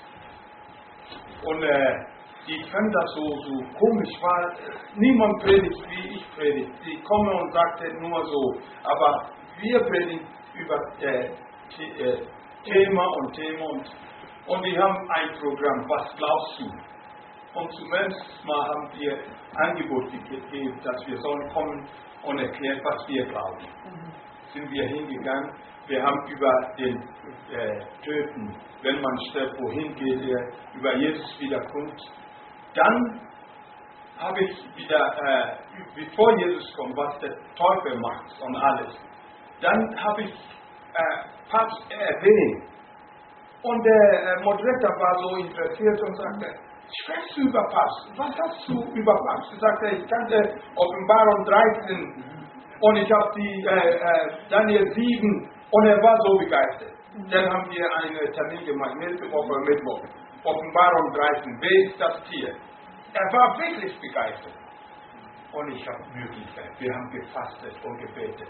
Und äh, die fanden das so, so komisch, weil äh, niemand predigt, wie ich predige. Die kommen und sagten nur so, aber wir predigen über äh, äh, Thema und Thema und, und wir haben ein Programm, was glaubst du? Und zumindest mal haben wir Angebot gegeben, dass wir sollen kommen und erklären, was wir glauben. Mhm. Sind wir hingegangen, wir haben über den äh, Töten, wenn man stirbt, wohin geht er, über Jesus Wiederkunft. Dann habe ich wieder, äh, bevor Jesus kommt, was der Teufel macht und alles. Dann habe ich äh, Papst erwähnt. Und der äh, Moderator war so interessiert und sagte, sprichst du über Papst? Was hast du über Papst? Ich sagte, ich kannte Offenbarung dreizehn und ich habe die äh, äh, Daniel sieben und er war so begeistert. Dann haben wir einen Termin gemacht, nächste Woche Mittwoch. Offenbarung dreizehn, wer ist das Tier? Er war wirklich begeistert. Und ich habe Möglichkeit. Wir haben gefastet und gebetet.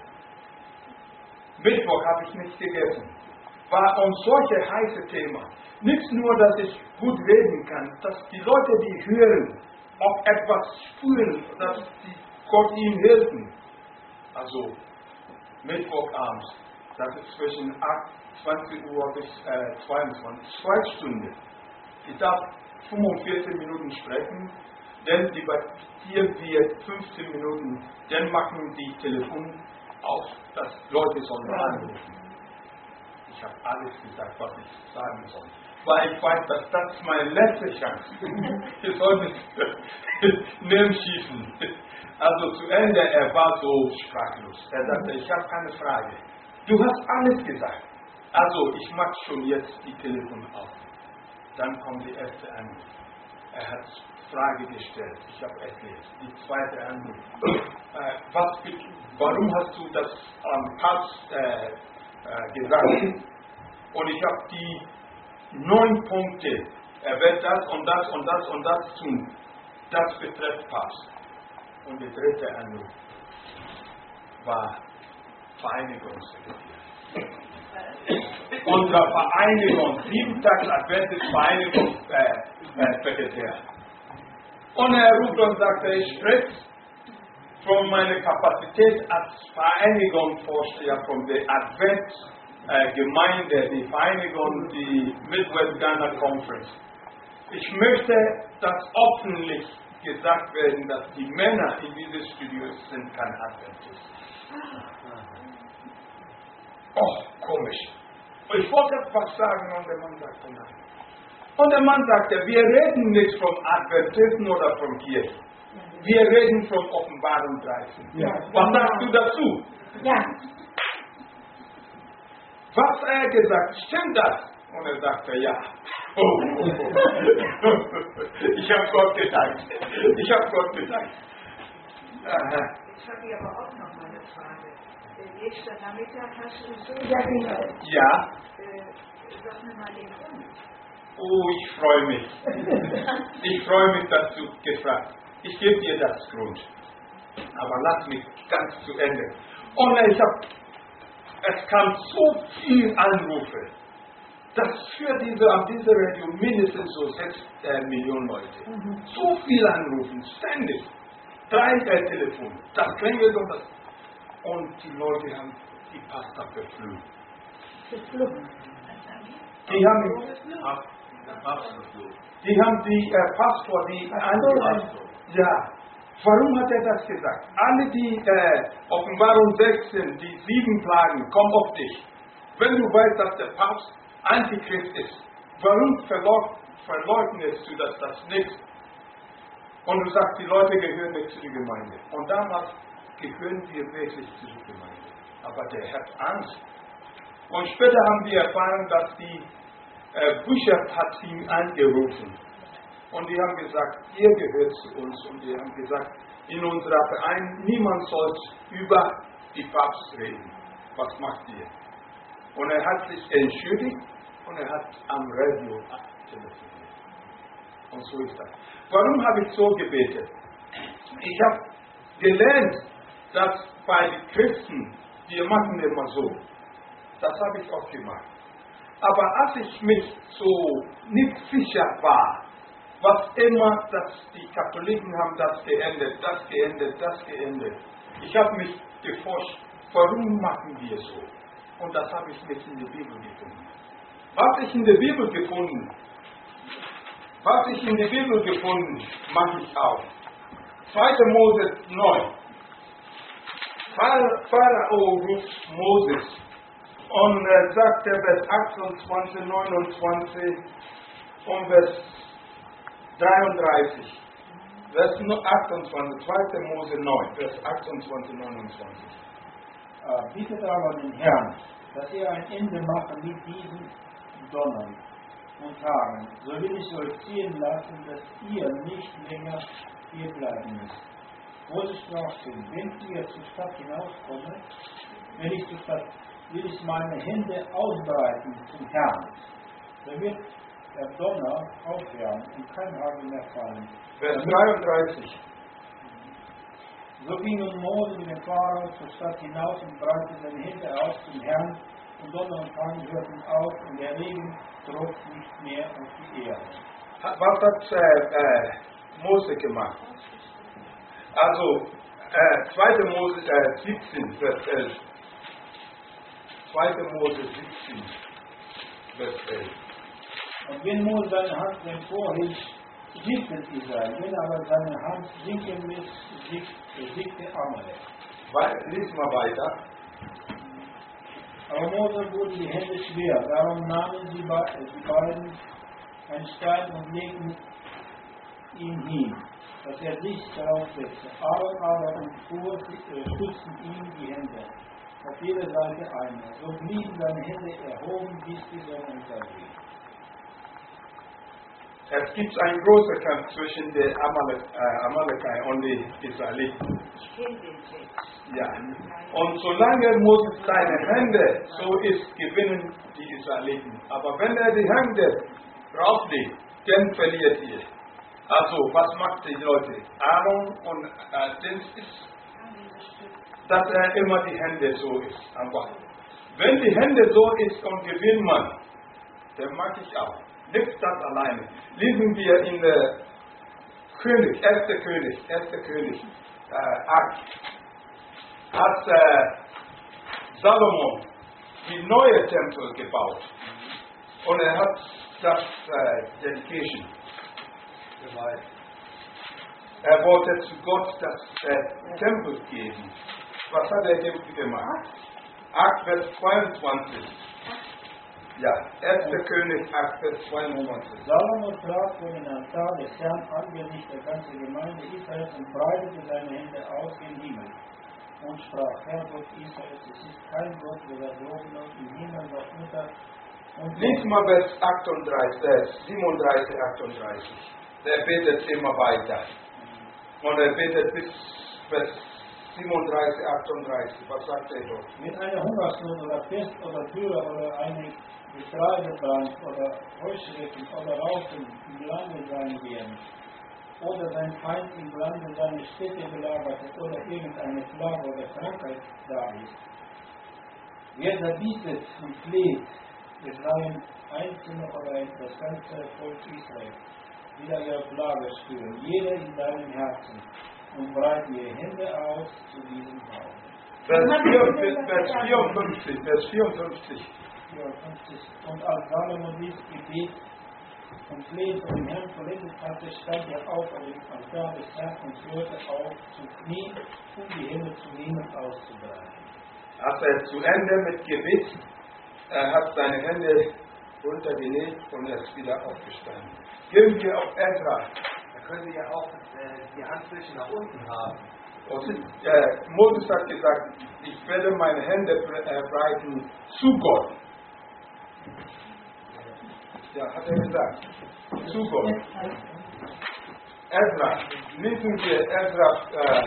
Mittwoch habe ich nichts gegessen. War um solche heiße Thema. Nicht nur, dass ich gut reden kann, dass die Leute, die hören, auch etwas spüren, dass die Gott ihnen helfen. Also Mittwochabends, das ist zwischen zwanzig Uhr bis äh, zweiundzwanzig, zwei Stunden. Ich darf fünfundvierzig Minuten sprechen, dann debattieren wir fünfzehn Minuten, dann machen die Telefon auch, dass Leute sollen anrufen. Ich habe alles gesagt, was ich sagen soll. Weil ich weiß, dass das meine letzte Chance ist. Ich soll nicht nehmen schießen. Also zu Ende, er war so sprachlos. Er sagte, ich habe keine Frage. Du hast alles gesagt. Also ich mache schon jetzt die Telefon auf. Dann kommt die erste Anruf. Er hat Frage gestellt. Ich habe erklärt. Die zweite Anruf. Äh, was, warum hast du das am Pass äh, äh, gesagt? Und ich habe die neun Punkte. Er wird das und das und das und das tun. Das betrifft Pass. Und der dritte Anruf war Vereinigungssekretär. Unsere Vereinigung, sieben Tage Adventist Vereinigungssekretär. Äh, und er ruft und sagt, ich spreche von meiner Kapazität als Vereinigungsvorsteher von der Advent-Gemeinde, die Vereinigung, die Midwest Ghana Conference. Ich möchte, dass öffentlich gesagt werden, dass die Männer in dieses Studio sind kein Adventisten. Oh, komisch. Und ich wollte etwas sagen und der Mann sagte nein. Und der Mann sagte, wir reden nicht von Adventisten oder von Kirche. Wir reden von Offenbarung dreizehn. Ja. Was sagst du dazu? Ja. Was er gesagt, stimmt das? Und er sagte, ja. Oh, oh, oh. Ich habe Gott gedankt. Ich habe Gott gedankt. Aha. Jetzt habe ich aber auch noch mal eine Frage. Gestern Nachmittag hast du so Ja, genau. Ja. Äh, sag mir mal den Grund. Oh, ich freue mich. Ich freue mich, dass du gefragt hast. Ich gebe dir das Grund. Aber lass mich ganz zu Ende. Und ich habe, es kam so viel Anrufe. Das für diese, an diese Radio mindestens so sechs äh, Millionen Leute. Mhm. So viel anrufen, ständig. Drei äh, Telefone. Das klingelt und das. Und die Leute haben die Pastor verflucht. Verflucht. Die haben, die haben die äh, Pastor, die Pastor. Ja. Warum hat er das gesagt? Alle die äh, Offenbarung sechzehn, die sieben Plagen, kommen auf dich. Wenn du weißt, dass der Papst Antichrist ist, warum verleugnest du, dass das nicht? Und du sagst, die Leute gehören nicht zu der Gemeinde. Und damals gehören wir wirklich zu der Gemeinde. Aber der hat Angst. Und später haben wir erfahren, dass die äh, Bischof hat ihn angerufen. Und die haben gesagt, ihr gehört zu uns. Und die haben gesagt, in unserer Verein, niemand soll über die Papst reden. Was macht ihr? Und er hat sich entschuldigt und er hat am Radio telefoniert. Und so ist das. Warum habe ich so gebetet? Ich habe gelernt, dass bei den Christen, wir machen immer so. Das habe ich auch gemacht. Aber als ich mich so nicht sicher war, was immer, dass die Katholiken haben das geändert, das geändert, das geändert. Ich habe mich geforscht, warum machen wir so? Und das habe ich nicht in der Bibel gefunden. Was ich in der Bibel gefunden, was ich in der Bibel gefunden, mache ich auch. zweiter Mose neun. Pharao ruft Moses und er sagt, Vers achtundzwanzig, neunundzwanzig und Vers dreiunddreißig. Vers achtundzwanzig, zweiter Mose neun, Vers achtundzwanzig, neunundzwanzig. Äh, bittet aber den Herrn, dass er ein Ende mache mit diesen Donnern und Tagen. So will ich euch ziehen lassen, dass ihr nicht länger hier bleiben müsst. Mose sprach zu ihm, wenn ihr zur Stadt hinauskommt, wenn ich zur Stadt, will ich meine Hände ausbreiten zum Herrn. Da wird der Donner aufhören und kein Hagel mehr fallen. Vers dreiunddreißig. So ging nun Mose mit dem Pharao zur Stadt hinaus und breitete seine Hände aus zum Herrn, und Donner und Hagel hörten auf, und der Regen tropfte nicht mehr auf die Erde. Was hat äh, äh, Mose gemacht? Also, äh, zweiter Mose äh, siebzehn, Vers elf. zweiter Mose siebzehn, Vers elf. Und wenn Mose seine Hand emporhielt, siegte Israel. Wenn aber seine Hand sinken ließ, siegte Amalek. Lies mal weiter. Aber Mose wurden die Hände schwer, darum nahmen sie die beiden einen Stein und legten ihn hin, dass er sich darauf setzte. Aaron aber und Hur stützten ihm die Hände, auf jeder Seite einmal. So blieben seine Hände erhoben, bis die Sonne unterging. Es gibt einen großen Kampf zwischen den Amalek, äh, Amalekai und den Israeliten. Ich kenne den Text. Ja. Und solange Moses seine Hände so ist, gewinnen die Israeliten. Aber wenn er die Hände drauflegt, dann verliert ihr. Also, was macht die Leute? Aaron und äh, das ist, dass er immer die Hände so ist. Aber wenn die Hände so ist und gewinnt man, dann mag ich auch. Nicht das alleine. Lesen wir in der König, erster König, erster König, äh, acht. Hat äh, Salomon die neue Tempel gebaut. Und er hat das äh, Dedication geweiht. Er wollte zu Gott das äh, Tempel geben. Was hat er gemacht? acht, Vers zweiundzwanzig. Ja, erster König, acht, Vers zweiundzwanzig. Salomo trat vor den Altar des Herrn angesichts der ganzen Gemeinde Israels und breitete seine Hände aus gen Himmel und sprach: Herr Gott Israels, es ist kein Gott, weder droben noch im Himmel noch unter. Und Lies mal Vers achtunddreißig, äh, siebenunddreißig, achtunddreißig. Der betet immer weiter. Und er betet bis Vers siebenunddreißig, achtunddreißig. Was sagt er dort? Mit einer Hungersnot oder Pest oder Dürre oder einem Getreidebrand oder Heuschrecken oder Raufen im Lande sein werden, oder sein Feind im Lande seine Städte belagert oder irgendeine Plage oder Krankheit da ist. Wer da bietet und fleht, es seien Einzelne oder das ganze Volk Israel, wieder ihre Plage spüren, jeder in seinem Herzen, und breiten ihre Hände aus zu diesem Haus. Vers vierundfünfzig, Vers vierundfünfzig. vierundfünfzig. Und als Salomon dies Gebet und Flehen vor dem Herrn vollendet hatte, stand er auf an dem Altar des Herrn und hörte auf zu knien, um die Hände zum Himmel auszubreiten. Als er zu Ende mit Gebet, er hat seine Hände runtergelegt und er ist wieder aufgestanden. Gehen wir auf Ezra. Da können Sie ja auch äh, die Handfläche nach unten haben. Und, äh, Moses hat gesagt, ich werde meine Hände äh, breiten zu Gott. Ja, hat er gesagt. Zu Gott. Ezra. Lesen wir Ezra, äh,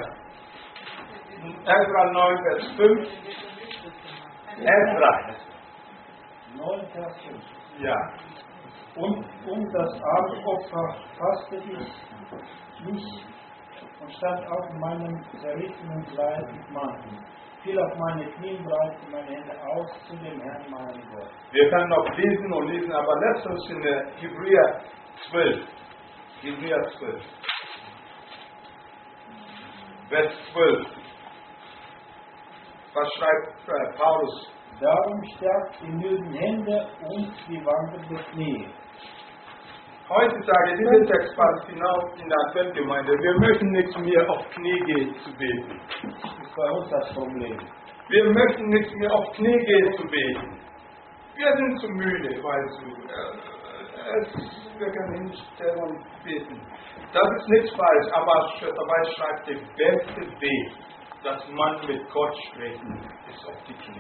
Ezra neun, Vers fünf. Ezra. neun, Vers fünf. Ja. Und um das Abendopfer fasste ich mich und stand auf meinem zerrissenen Kleid und Mantel, fiel auf meine Knie, breitete meine Hände aus zu dem Herrn, meinem Gott. Wir können noch lesen und lesen, aber lasst uns in der Hebräer zwölf. Hebräer zwölf. Vers zwölf. Was schreibt äh, Paulus? Darum stärkt die müden Hände und die wankenden Knie. Heutzutage, dieser Text passt hinaus in der Adventgemeinde. Wir möchten nicht mehr auf Knie gehen zu beten. Das ist bei uns das Problem. Wir möchten nicht mehr auf Knie gehen zu beten. Wir sind zu müde, weil zu, äh, es, wir können hinstellen und beten. Das ist nichts falsch, aber dabei schreibt der beste Weg, dass man mit Gott sprechen, ist auf die Knie.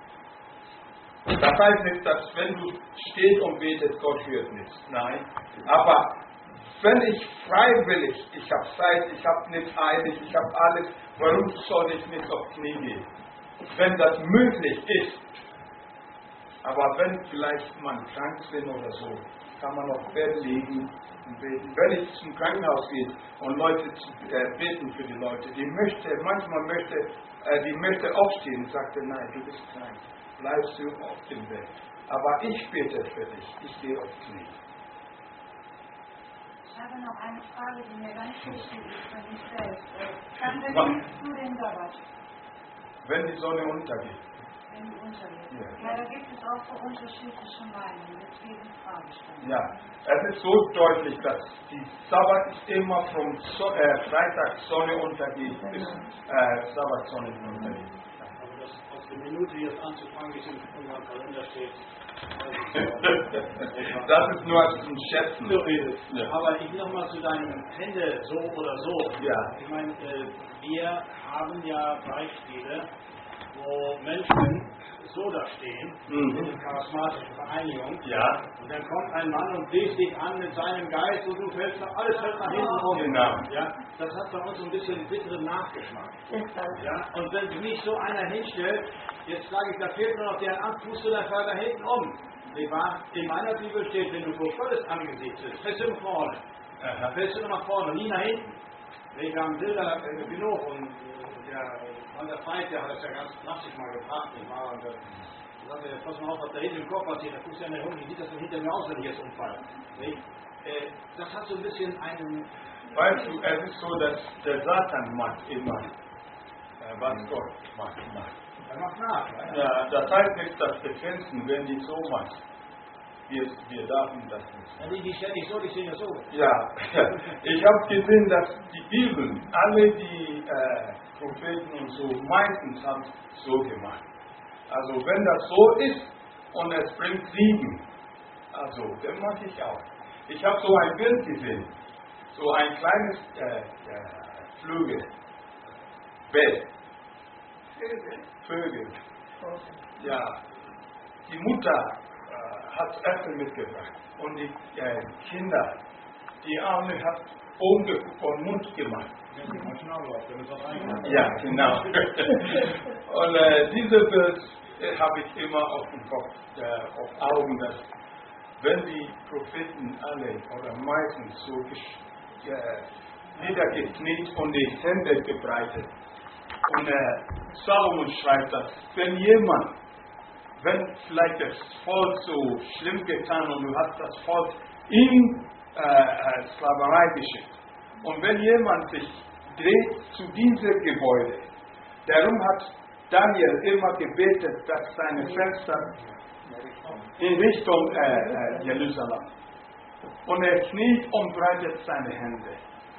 Das heißt nicht, dass wenn du stehst und betest, Gott hört nichts. Nein. Aber wenn ich freiwillig, ich habe Zeit, ich habe nicht eilig, ich habe alles, warum soll ich nicht auf Knie gehen? Wenn das möglich ist. Aber wenn vielleicht man krank ist oder so, kann man auf Bett liegen und beten. Wenn ich zum Krankenhaus gehe und Leute äh, beten für die Leute, die möchte, manchmal möchte, äh, die möchte aufstehen und sagt, nein, du bist krank. Bleibst du auf dem Bett. Aber ich bete für dich. Ich gehe auf Knie. Ich habe noch eine Frage, die mir ganz wichtig ist für mich selbst. Kann das nicht zu dem Sabbat? Wenn die Sonne untergeht. in die Unterricht. Ja. Ja, da gibt es auch so unterschiedliche Meinungen, deswegen frage ich dann. Ja, es ist so deutlich, dass die Sabbat ist immer vom so äh, Freitag Sonne untergeht bis äh, Sabbat Sonne untergeht. Aber das auf die Minute jetzt anzufangen, wie es in unserem Kalender steht, das ist nur ein Schätzen. so ist es. Ja. Aber ich noch mal zu deinem Hände so oder so. Ja. Ich meine, äh, wir haben ja Beispiele, wo Menschen so da stehen, Mhm. in der charismatischen Vereinigung. Ja. Und dann kommt ein Mann und bläst dich an mit seinem Geist und du fällst nach, alles fällt nach hinten rum. Genau. Ja, das hat bei uns so ein bisschen bitteren Nachgeschmack. Deshalb. Ja, und wenn mich so einer hinstellt, jetzt sage ich, da fehlt nur noch der Amt, tust du dann da hinten um. Nicht wahr? In meiner Bibel steht, wenn du vor Gottes Angesicht sitzt, fällst du nach vorne. Aha. Fällst du nach vorne, nie nach hinten. Wir haben Bilder äh, genug und äh, der Van der Feind, der hat das ja ganz klassisch mal gebracht. Nicht wahr? Und, äh, sagte, jetzt pass mal auf, was da hinten im Kopf passiert, da guckst du ja nicht rum, wie sieht das denn hinter mir aus, wenn ich jetzt umfalle? Nicht? Äh, das hat so ein bisschen einen... Weißt du, es ist so, dass der Satan macht immer, äh, was Gott macht. macht. Er macht nach. Ja, Ja, das heißt nicht, dass wir kämpfen, wenn die so macht. Wir, wir dürfen das nicht. ja, die, die stellen nicht so, die stehen ja so. Ja, ich habe gesehen, dass die Bibel, alle die äh, Propheten und so, meistens haben so gemacht. Also wenn das so ist und es bringt Siegen, also dann mache ich auch. Ich habe so ein Bild gesehen, so ein kleines äh, äh, Flügel, Bett, Vögel. Ja, die Mutter äh, hat Äpfel mitgebracht und die äh, Kinder, die Arme hat oben geguckt und Mund gemacht. Ja, genau. Und äh, dieses Bild äh, habe ich immer auf dem Kopf, äh, auf Augen, dass wenn die Propheten alle oder meistens so äh, niedergekniet und die Hände gebreitet. Und äh, Salomon schreibt, dass wenn jemand, wenn vielleicht das Volk so schlimm getan und du hast das Volk in äh, äh, Sklaverei geschickt. Und wenn jemand sich dreht zu diesem Gebäude, darum hat Daniel immer gebetet, dass seine Fenster in Richtung äh, äh, Jerusalem. Und er kniet und breitet seine Hände.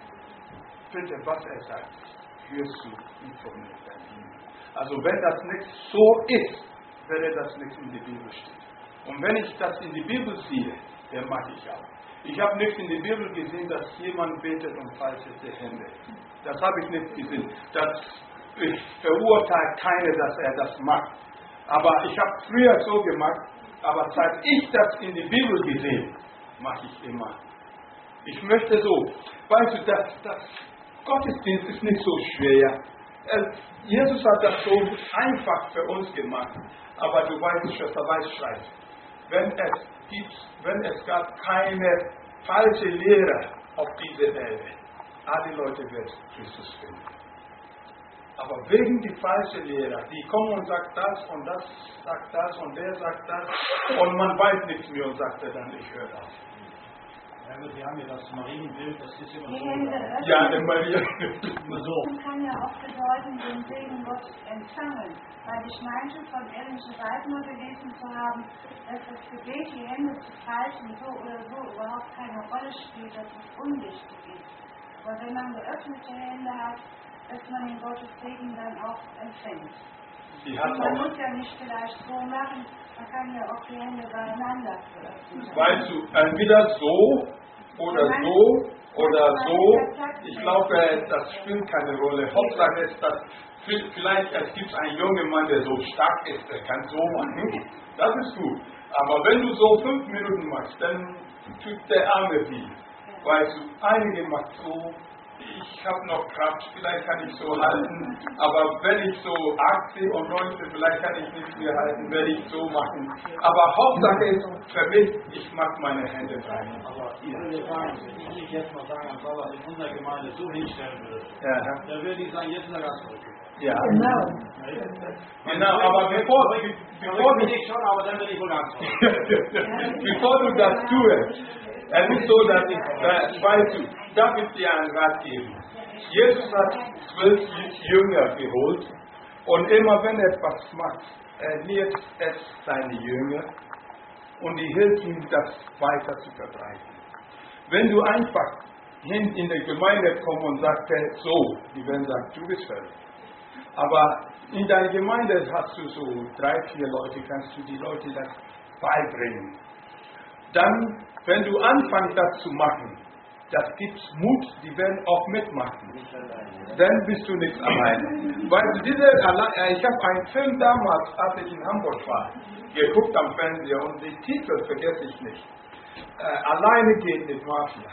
Bitte, was er sagt, hörst du informiert. Also wenn das nicht so ist, werde das nicht in der Bibel stehen. Und wenn ich das in die Bibel sehe, dann mache ich auch. Ich habe nicht in der Bibel gesehen, dass jemand betet und faltet die Hände. Das habe ich nicht gesehen. Das, ich verurteile keinen, dass er das macht. Aber ich habe früher so gemacht, aber seit ich das in die Bibel gesehen, mache ich immer. Ich möchte so, weißt du, das, das Gottesdienst ist nicht so schwer. Jesus hat das so einfach für uns gemacht. Aber du weißt, Schwester Weiß schreibt, wenn es gibt, wenn es gab keine falsche Lehre auf dieser Erde, alle Leute werden Christus finden. Aber wegen die falschen Lehrer, die kommen und sagt das und das sagt das und der sagt das und man weiß nichts mehr und sagt er dann, ich höre auf. Ja, wir haben ja das Marienbild, das ist immer Die so. Hände öffnen. Ja, der Maria. Immer so. Das kann ja auch bedeuten, den Segen Gottes empfangen. Weil ich meinte, von Ellen G. White mal gelesen zu haben, dass das Gebet, die Hände zu falten, so oder so überhaupt keine Rolle spielt, dass es unwichtig ist. Aber wenn man geöffnete Hände hat, dass man den Gottes Segen dann auch empfängt. Die hat Und man auch, muss ja nicht vielleicht so machen, man kann ja auch die Hände beieinander öffnen. weißt du, entweder so oder so oder so. Ich glaube, das spielt keine Rolle. Hauptsache ist, dass vielleicht es gibt einen jungen Mann, der so stark ist, der kann so machen. Das ist gut. Aber wenn du so fünf Minuten machst, dann tut der Arme viel. Weißt du, einige machen so, ich habe noch Kraft, vielleicht kann ich so halten, aber wenn ich so achtzig und neunzig, vielleicht kann ich nicht mehr halten, werde ich so machen. Aber Hauptsache ist für mich, ich mag meine Hände rein. Aber ich würde sagen, wenn ich jetzt mal sagen, als Bauer in unserer Gemeinde so hinstellen würde, Ja, dann würde ich sagen, jetzt ist er ganz gut. ja. Genau. Genau, aber bevor, bevor bin du, ich schon, aber dann bin ich wohl ganz gut. bevor du das tust, es ist so, dass ich, äh, weißt du, darf ich dir einen Rat geben. Jesus hat zwölf Jünger geholt und immer wenn er etwas macht, er lehrt es seine Jünger und die hilft ihm, das weiter zu verbreiten. Wenn du einfach hin in die Gemeinde kommst und sagst, so, die werden sagen, du bist verrückt. Aber in deiner Gemeinde hast du so drei, vier Leute, kannst du die Leute das beibringen. Dann, wenn du anfängst, das zu machen, das gibt Mut, die werden auch mitmachen. Dann bist du nicht alleine. Weil diese, ich habe einen Film damals, als ich in Hamburg war, geguckt am Fernseher und den Titel vergesse ich nicht. Äh, alleine geht mit Mafia.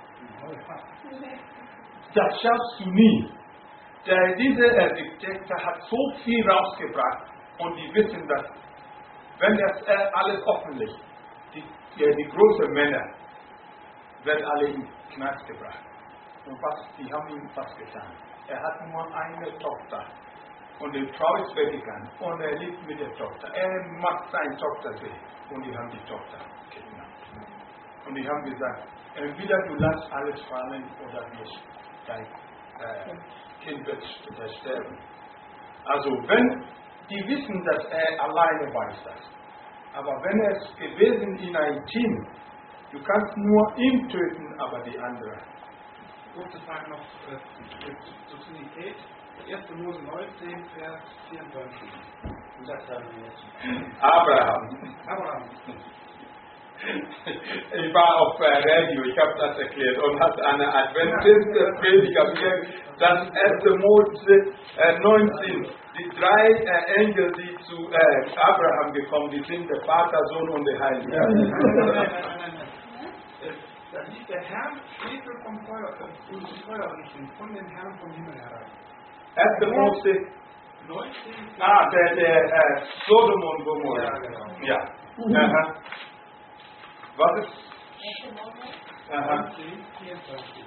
Das schaffst du nie. Der, dieser Architekt hat so viel rausgebracht und die wissen, dass, wenn das äh, alles offen liegt, die, die, die großen Männer werden alle in den Knast gebracht. Und was, die haben ihm was getan. Er hat nur eine Tochter. Und die Frau ist weggegangen. Und er lebt mit der Tochter. Er macht seine Tochter sehen. Und die haben die Tochter kidnappt. Und die haben gesagt, entweder du lässt alles fallen oder nicht. Dein äh, Kind wird sterben. Also wenn die wissen, dass er alleine weiß das. Aber wenn es gewesen in einem Team, du kannst nur ihn töten, aber die andere. Kurze Frage noch äh, zur Trinität. erster Mose neunzehn, Vers vierundzwanzig. Abraham. Abraham. Ich war auf äh, Radio, ich habe das erklärt und hatte eine Adventist-Prediger mir das erste Mose äh, neunzehn. Die drei äh, Engel, die zu äh, Abraham gekommen, die sind der Vater, Sohn und der Heilige Geist. Da ließ der Herr Schwefel vom Feuer, äh, und die Feuer richten, von dem Herrn vom Himmel herab. erster Mose neunzehn. Ah, der, der äh, Sodom und Gomorra. Ja, genau. Ja. Aha. Was ist? Aha. neunzehn, vierundzwanzig.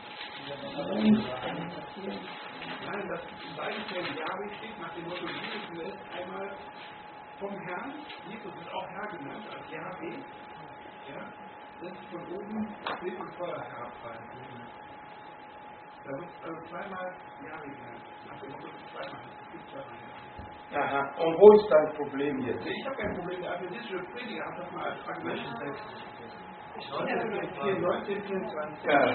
Nein, das in beiden Fällen Jahwe steht nach dem Motto, Jesus lässt einmal vom Herrn, Jesus ist auch Herr genannt als Jahwe, ja, lässt von oben Wind und Feuer herabfallen. Da wird also zweimal Jahwe genannt, nach dem Motto zweimal, es gibt zweimal Jahwe. Aha. Und wo ist dein Problem jetzt? Ich habe kein Problem, der adventistische Prediger hat das mal als Argumententext. neunzehn, vierundzwanzig. Ja,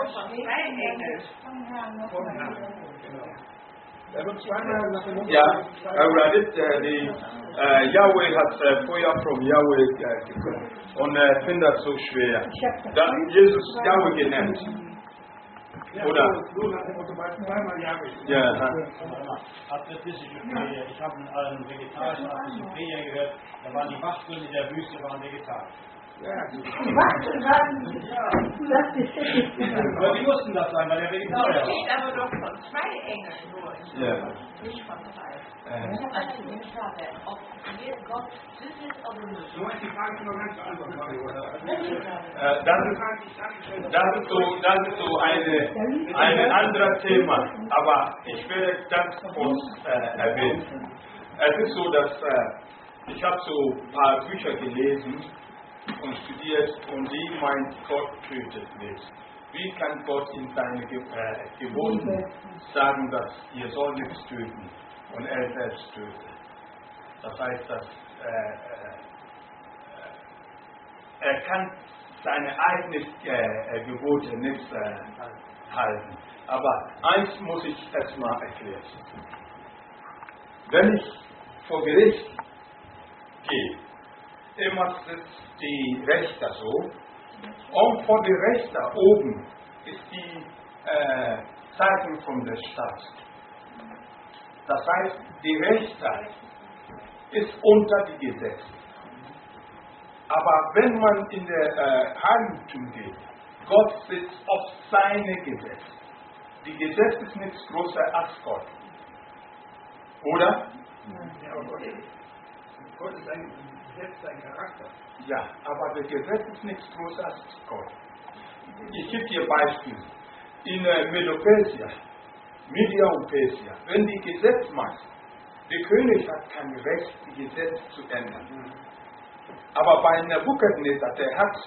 Vom Herrn, genau. Da wird zweimal nach dem Motto. ja, alright, uh, die uh, Yahweh hat uh, Feuer von Yahweh uh, gekommen und uh, finde das so schwer. Da Jesus Yahweh genannt. Ja, Oder? So, so nach dem Motto, weil zweimal Jahwe. Ja, aha. Adventistische Prediger. Ich habe einen vegetarischen adventistischen Prediger gehört, da waren die Wachteln in der Wüste, waren vegetarisch. Ja, gut. Wachteln waren, Ja. das ist nicht. Aber die mussten das sein, weil der Vegetarier Es war. steht aber doch von zwei Engeln nur. Ja. Nicht von drei. Äh, Also die Frage, ob wir Gott süß ist oder nicht. So ist die Frage noch ganz beantwortet, Mario, oder? äh, das ist Das ist so, das ist so eine, ein anderes Thema, aber ich werde ganz kurz äh, erwähnen. Es ist so, dass äh, ich habe so ein paar Bücher gelesen und studiert und die meint, Gott tötet nicht. Wie kann Gott in seine Ge äh, Geboten sagen, dass ihr sollt nichts töten und er selbst tötet? Das heißt, dass äh, äh, er kann seine eigenen äh, Gebote nicht äh, halten. Aber eins muss ich erstmal erklären. Wenn ich vor Gericht gehe, immer sitzt die Richter so, und vor dem Richter oben ist die äh, Zeitung von der Stadt. Das heißt, die Richter ist unter die Gesetze. Aber wenn man in der äh, Heiligtum geht, Gott sitzt auf seine Gesetze. Die Gesetz ist nichts größer als Gott. Oder? Ja, aber Gott ist, Gott ist ein Gesetz, sein Charakter. Ja, aber der Gesetz ist nichts größer als Gott. Ich gebe dir ein Beispiel. In äh, Medo-Persia, Media und Persia, wenn die Gesetz macht, der König hat kein Recht, die Gesetze zu ändern. Aber bei Nebukadnezar, der hat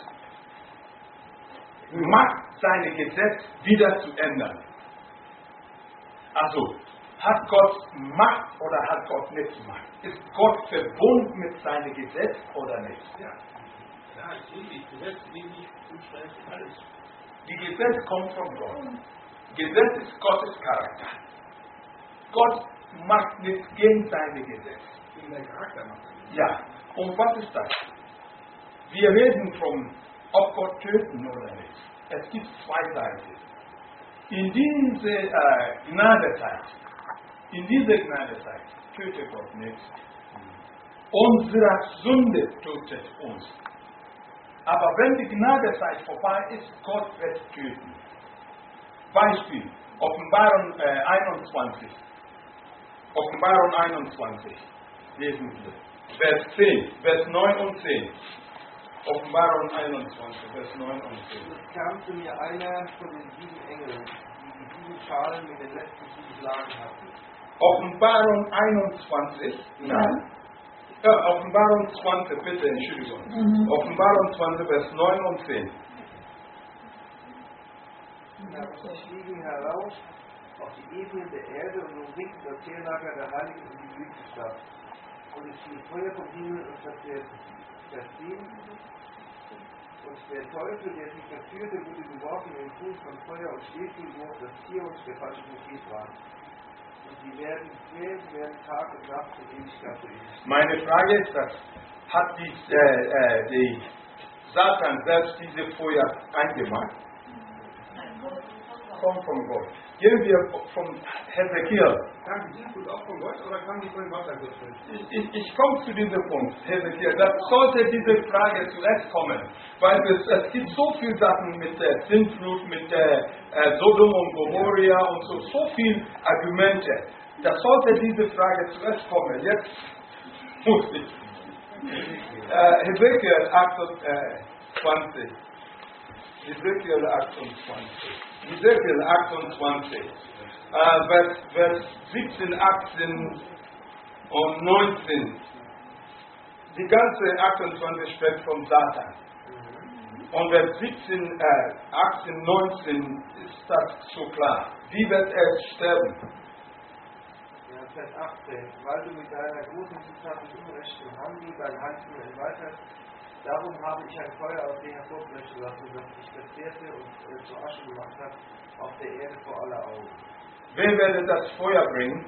Macht, seine Gesetze wieder zu ändern. Also, Hat Gott Macht oder hat Gott nicht Macht? Ist Gott verbunden mit seinem Gesetz oder nicht? Ja, ja, ich sehe die Gesetze, die nicht umstellen, alles. Die Gesetz kommt von Gott. Gesetz ist Gottes Charakter. Gott macht nichts gegen seine Gesetze. Gegen den Charakter macht er. Ja, und was ist das? Wir reden von, ob Gott töten oder nicht. Es gibt zwei Seiten. In dieser äh, Gnadezeit, in dieser Gnadezeit tötet Gott nicht. Unsere Sünde tötet uns. Aber wenn die Gnadezeit vorbei ist, Gott wird töten. Beispiel, Offenbarung äh, einundzwanzig. Offenbarung einundzwanzig. Lesen wir. Vers zehn, Vers neun und zehn. Offenbarung einundzwanzig, Vers neun und zehn. Es kam zu mir einer von den sieben Engeln, die die sieben Schalen mit den letzten sieben Plagen hatten. Offenbarung einundzwanzig. Nein. Ja, Offenbarung zwanzig, bitte, Entschuldigung. Mhm. Offenbarung zwanzig, Vers neun und zehn. Sie stiegen herauf auf die Ebenen der Erde und umringten das Heerlager der Heiligen und die Blütenstadt. Und es fiel Feuer vom Himmel und verzehrte sie. Vers zehn. Und der Teufel, der sie verführte, wurde geworfen in den Fuß von Feuer und Schwefelwurf, das Tier und der falsche Prophet war. Und sie werden quält werden Tag und Nacht von Ewigkeit zu Ewigkeit. Meine Frage ist, das, hat die, äh, äh, die Satan selbst diese Feuer eingemacht? Kommt von Gott. Gehen wir von Hesekiel. Kam die Sintflut auch von Gott oder kam die von dem Wassergürtel? Ich, ich, ich komme zu diesem Punkt, Hesekiel. Das sollte diese Frage zuerst kommen. Weil es, es gibt so viele Sachen mit der Sintflut, mit der äh, Sodom und Gomorra und so, so viele Argumente. Das sollte diese Frage zuerst kommen. Jetzt muss ich. Äh, Hesekiel achtundzwanzig. Hesekiel achtundzwanzig. Hesekiel achtundzwanzig, äh, Vers, Vers siebzehn, achtzehn und neunzehn. Die ganze achtundzwanzig spricht von Satan. Und Vers siebzehn, äh, achtzehn, neunzehn ist das so klar. Wie wird er sterben? Ja, Vers achtzehn. Weil du mit deiner großen Zutat und unrechten Handel dein Handel erweitert, darum habe ich ein Feuer aus dir hervorbrechen lassen, das dich verzehrte und äh, zur Asche gemacht hat, auf der Erde vor aller Augen. Wer werde das Feuer bringen?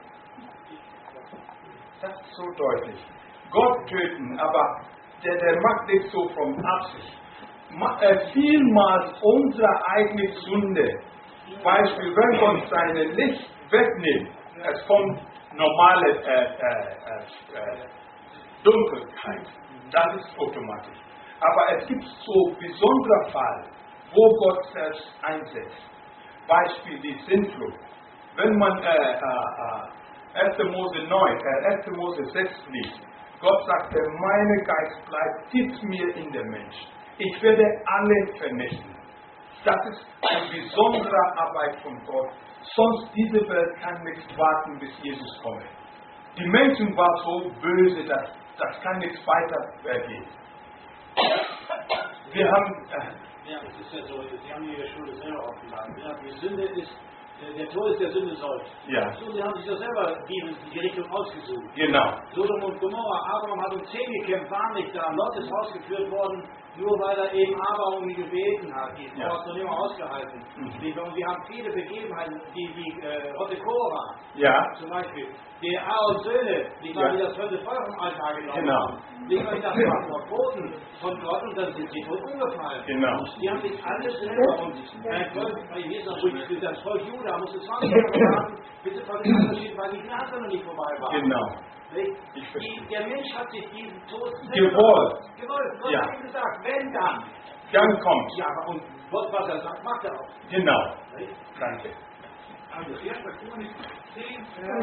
Das ist so deutlich. Gott töten, aber der, der macht nicht so von Absicht. Ma, äh, vielmals unsere eigene Sünde. Beispiel, wenn Gott seine Licht wegnimmt, es kommt normale äh, äh, äh, Dunkelheit. Das ist automatisch. Aber es gibt so besondere Fall, wo Gott selbst einsetzt. Beispiel die Sintflut. Wenn man äh, äh, erster Mose neun, äh, erster Mose sechs liest, Gott sagte, mein Geist bleibt tief mir in der Mensch. Ich werde alle vernichten. Das ist eine besondere Arbeit von Gott. Sonst diese Welt kann nicht warten, bis Jesus kommt. Die Menschen waren so böse, dass das kann nichts weiter gehen. Wir haben... Äh, ja, es ist ja so, Sie haben Ihre Schule selber aufgeladen. Ja, die Sünde ist, der Tor ist der Sünde sollt. Ja. So, Sie haben sich ja selber die, die Richtung ausgesucht. Genau. Sodom und Gomorra, Abraham hat um zehn gekämpft, war nicht da. Lot ist rausgeführt worden, nur weil er eben Abraham um ihn gebeten hat. Die Frau hat noch nicht mal ausgehalten. Mhm. Und wir haben viele Begebenheiten, die, die äh, Rote Korah, ja. Zum Beispiel. Die Aaron Söhne, die ja. die das heute Feuer vom Altar genommen genau. haben. Die haben das waren verboten von Gott und dann sind sie tot umgefallen. Genau. Die haben sich alles selber und äh, Volk, das Volk Juda musste zwanzig Jahre warten, bis es von dem Unterschied, weil die Gnade noch nicht vorbei war. Genau. Die, der Mensch hat sich diesen Tod gewollt. Gewollt. Gott ja. hat ihm gesagt, wenn dann. Dann kommt. Ja, und Gott, was er sagt, macht er auch. Genau. Nicht? Danke. Also erster Chronik zehn,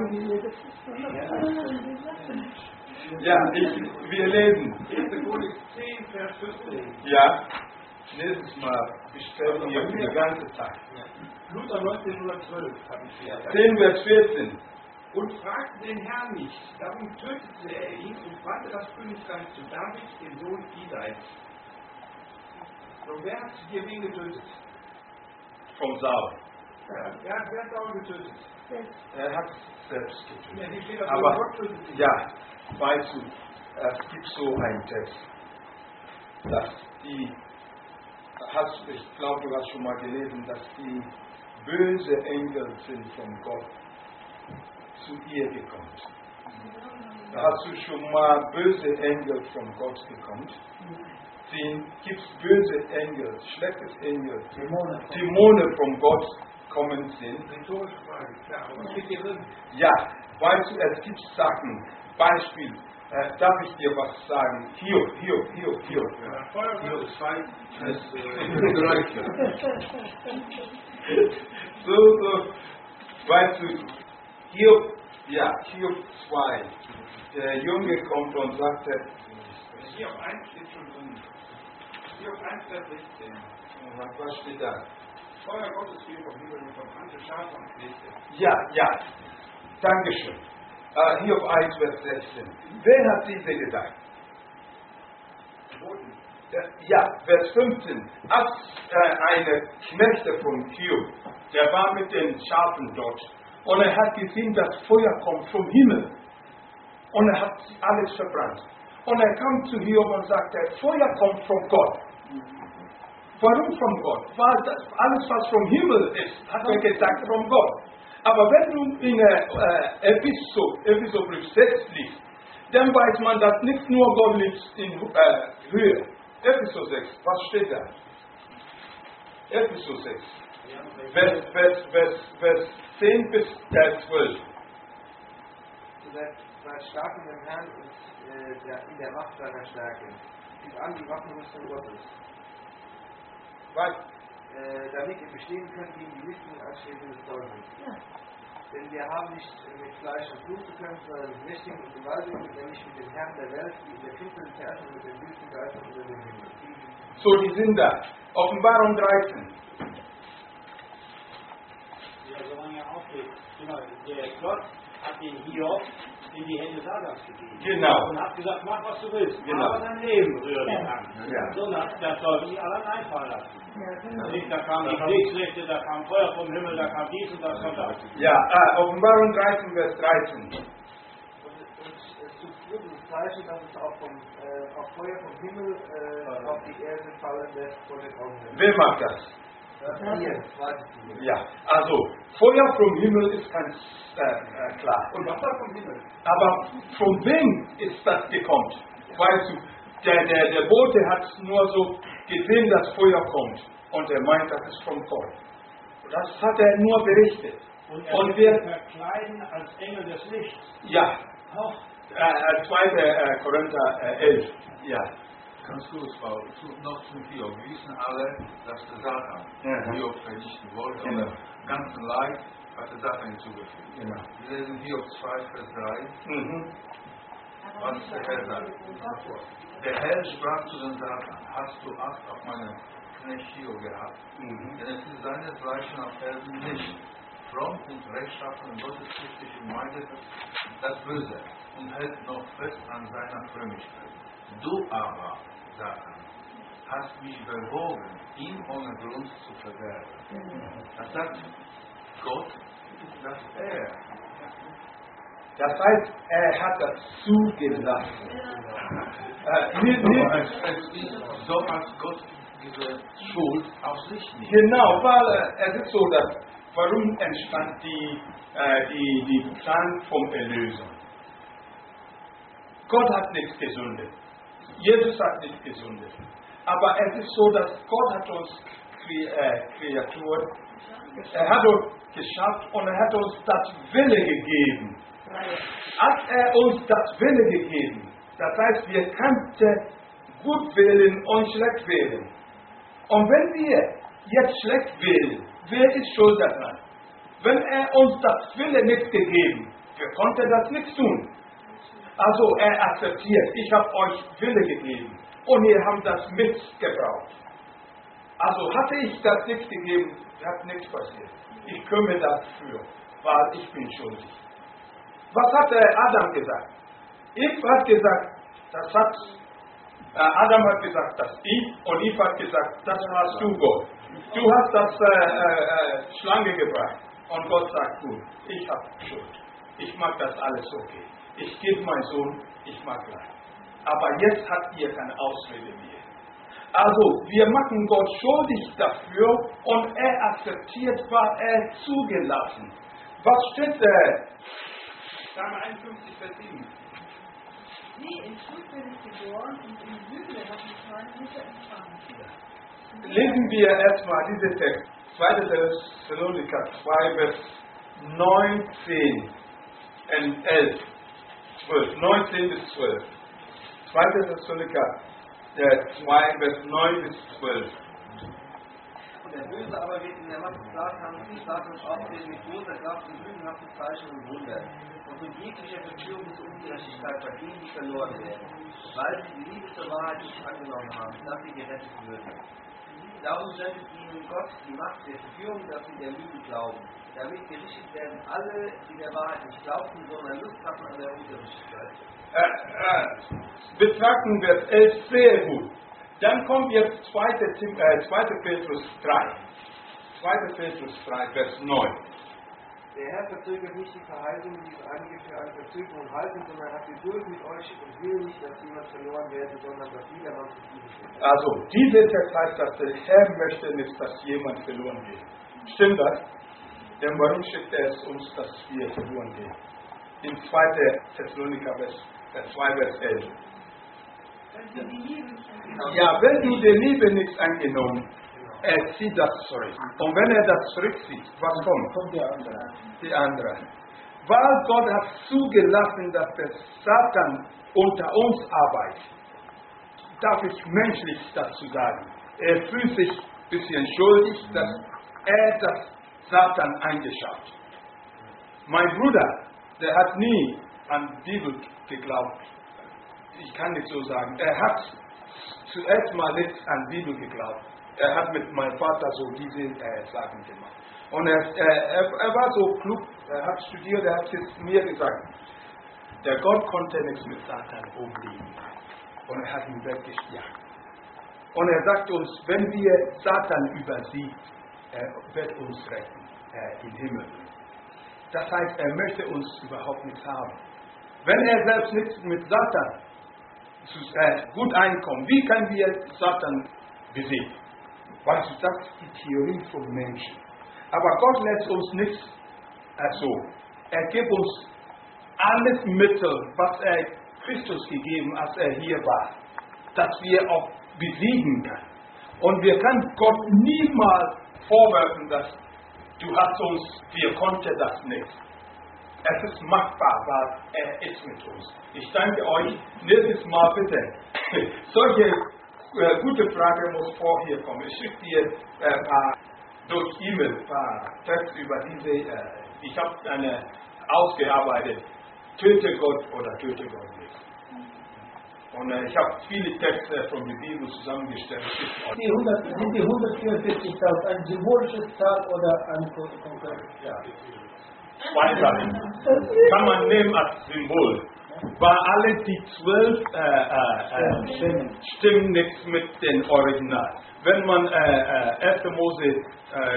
ja, ich, wir lesen. erster Chronik zehn, Vers fünfzehn. Ja. Nächstes Mal bestellen wir die ganze Zeit. Luther neunzehnhundertzwölf habe ich hier. zehn, Vers vierzehn. Und fragte den Herrn nicht, darum tötete er ihn und wandte das Königreich zu David, dem Sohn Isais. So, wer hat hier wen getötet? Vom Saul. Ja, er hat selbst auch getötet. Er hat selbst Ja, getötet. hier steht das Aber Gott tötet ihn. ja, weißt du, es gibt so einen Text, dass die, hast, ich glaube, du hast schon mal gelesen, dass die böse Engel sind von Gott zu ihr gekommen. Hast du schon mal böse Engel von Gott gekommen? Gibt es böse Engel, schlechtes Engel, Dämonen. Dämonen von Gott kommen sind? Rhetorische Frage, klar. Aber was steht hier drin? Ja, weißt du, es gibt Sachen, Beispiel, äh, darf ich dir was sagen? Hiob, Hiob, Hiob, Hiob. Ja, Feuer Hiob zwei, Vers drei. So, so, weißt du, Hiob, ja, Hiob zwei. Der Junge kommt und sagte, Hier auf eins steht schon drin. Hier auf eins, Vers sechzehn. was, was steht da? Feuer Gottes fiel vom Himmel und verbrannte Schafe und Knechte. Ja, ja, Dankeschön. Äh, Hiob eins, Vers sechzehn. Wer hat diese gesagt? Verboten. Äh, Ja, Vers fünfzehn. Als äh, eine Knechte von Hiob, der war mit den Schafen dort und er hat gesehen, dass Feuer kommt vom Himmel und er hat alles verbrannt. Und er kam zu Hiob und sagte, Feuer kommt von Gott. Warum von Gott? Weil das alles, was vom Himmel ist, hat er gesagt, von Gott. Aber wenn du in äh, Epheso, Epheserbrief sechs liest, dann weiß man, dass nicht nur Gott liegt in äh, Höhe. Epheser sechs, was steht da? Epheser sechs, Vers, Vers, Vers, Vers zehn bis zwölf. Seid, seid stark in dem Herrn und äh, der, in der Macht seiner Stärke. Zieht an die Waffenrüstung Gottes. Was? Äh, damit ihr bestehen könnt gegen die Listen und Anschläge des Teufels. Ja. Denn wir haben nicht mit Fleisch und Blut zu kämpfen, sondern mit Mächtigen und Gewaltigen, nämlich mit den Herren der Welt, die in der Finsternis herrschen, mit den bösen Geistern unter dem Himmel. So, die sind da. Offenbarung dreizehn. Ja, so man ja aufgeht. Genau, der Gott hat den Hiob in die Hände Satans gegeben. Genau. Und hat gesagt, mach was du willst. Genau. Aber dein Leben rührt dich Ja. an. Ja. So hat der Teufel die allein einfallen lassen. Ja, genau. Nicht, da kamen die Kriegsrechte, da kam Feuer vom Himmel, da kam dies und das und das. Ja, äh, Offenbarung dreizehn, Vers dreizehn. Und, und es tut dieses Zeichen, dass es auch, vom, äh, auch Feuer vom Himmel äh, auf die Erde fallen lässt vor den Augen. Wer macht das? Das hier, zweites Ziel. Ja, also Feuer vom Himmel ist ganz äh, äh, klar. Und Wasser vom Himmel. Aber von wem ist das gekommen? Weißt du, der, der, der Bote hat nur so gesehen, dass Feuer kommt. Und er meint, das ist vom Gott. Das hat er nur berichtet. Und er Und wird wir, sich verkleiden als Engel des Lichts. ja, Auch äh, zweite Äh, Korinther äh, elf. Ja. Ganz kurz, Paul, zu- noch zum Hiob. Wir wissen alle, dass der Satan Ja. Hiob vernichten wollte. Genau. Und ganzen Leid hat der Satan hinzugefügt. Genau. Wir lesen Hiob zwei, Vers drei. Mhm. Was der Herr sagt. Der Herr sprach zu dem Satan, hast du Acht auf meinen Knecht Hiob gehabt? Mhm. Denn es ist seinesgleichen auf Erden nicht. Fromm und rechtschaffen und gottesfürchtig und meidet das Böse und hält noch fest an seiner Frömmigkeit. Du aber, Satan, hast mich bewogen, ihm ohne Grund zu verderben. Das sagt Gott, dass er. Das heißt, er hat das zugelassen. Äh, nicht, So, nicht, als, als ist, so als Gott diese Schuld auf sich nimmt. genau, weil äh, es ist so, dass warum entstand die, äh, die, die Plan vom Erlösung? Gott hat nicht gesündigt. Jesus hat nicht gesündigt. Aber es ist so, dass Gott hat uns Kre äh, Kreatur, er hat uns geschafft und er hat uns das Wille gegeben. Hat er uns das Wille gegeben, das heißt, wir könnten gut wählen und schlecht wählen. Und wenn wir jetzt schlecht wählen, wer ist schuld daran? Wenn er uns das Wille nicht gegeben, wir konnten das nicht tun. Also er akzeptiert, ich habe euch Wille gegeben und ihr habt das mitgebraucht. Also hatte ich das nicht gegeben, hat nichts passiert. Ich kümmere dafür, weil ich bin schuldig. Was hat Adam gesagt? Eve hat gesagt, das hat, äh, Adam hat gesagt, das ich, und Eve hat gesagt, das warst du, Gott. Du hast das äh, äh, Schlange gebracht und Gott sagt, gut, ich habe Schuld. Ich mag das alles okay. Ich gebe meinen Sohn, ich mag gleich. Aber jetzt habt ihr keine Ausrede mehr. Also, wir machen Gott schuldig dafür und er akzeptiert, was er zugelassen. Was steht da? Psalm einundfünfzig, Vers sieben. Sie in Schuld bin ich geboren und in Sünde habe ich meine Mutter empfangen. Lesen wir erstmal diesen Text. zweiter Thessaloniker zwei, Vers neunzehn und elf. zwölf. neunzehn bis zwölf. zweiter Thessaloniker zwei, Vers neun bis zwölf. Und der Böse aber wird in der Macht des Satans nicht Satans auftreten mit großer Kraft und lügenhaften Zeichen und Wunder und mit jeglicher Verführung zur Ungerechtigkeit bei denen, die verloren werden, weil sie die Liebe zur Wahrheit nicht angenommen haben, dass sie gerettet würden. Darum sendet ihnen Gott die Macht der Verführung, dass sie der Lüge glauben, damit gerichtet werden alle, die der Wahrheit nicht glaubten, sondern Lust hatten an der Ungerechtigkeit. Äh, äh, betrachten wir elf sehr gut. Dann kommt jetzt zweiter äh, Petrus drei. zweiter Petrus drei, Vers neun. Der Herr verzögert nicht die Verheißung, die es einige für eine Verzögerung halten, sondern hat Geduld mit euch und will nicht, dass jemand verloren werde, sondern dass jedermann zu Gute wird. Also, dieser Text heißt, dass der Herr möchte nicht, dass jemand verloren geht. Stimmt das? Denn warum schickt er es uns, dass wir verloren gehen? In zweiter Thessaloniker zwei, Vers elf. Ja, wenn du der Liebe nichts angenommen, er zieht das zurück. Und wenn er das zurückzieht, was kommt? Kommt der andere. Die andere. Weil Gott hat zugelassen, dass der Satan unter uns arbeitet, darf ich menschlich dazu sagen. Er fühlt sich ein bisschen schuldig, dass er das Satan eingeschafft. Mein Bruder, der hat nie an die Bibel geglaubt. Ich kann nicht so sagen. Er hat zuerst mal nicht an die Bibel geglaubt. Er hat mit meinem Vater so diese äh, Sachen gemacht. Und er, er, er war so klug, er hat studiert, er hat es mir gesagt. Der Gott konnte nichts mit Satan umgehen. Und er hat ihn weggejagt. Und er sagt uns, wenn wir Satan übersieht, er wird uns retten, äh, im Himmel. Das heißt, er möchte uns überhaupt nichts haben. Wenn er selbst nichts mit Satan zu, äh, gut einkommt, wie können wir Satan besiegen? Weißt du, das ist die Theorie vom Menschen. Aber Gott lässt uns nichts äh, so. Er gibt uns alles Mittel, was er Christus gegeben, als er hier war, dass wir auch besiegen können. Und wir können Gott niemals vorwerfen, dass du hast uns, wir konnten das nicht. Es ist machbar, weil er ist mit uns. Ich danke euch. Nächstes Mal bitte. Solche äh, gute Frage muss vorher kommen. Ich schicke dir äh, paar, durch E-Mail ein paar Texte über diese. Äh, ich habe eine ausgearbeitet. Töte Gott oder töte Gott nicht. Und äh, ich habe viele Texte von der Bibel zusammengestellt. Die hundert, sind die hundertvierundvierzigtausend ein symbolisches Zahl oder ein konkretes Zahl? Zwei Sachen. Kann man nehmen als Symbol. Weil alle die zwölf äh, äh, Stimmen. stimmen nichts mit dem Original. Wenn man äh, äh, erster Mose äh,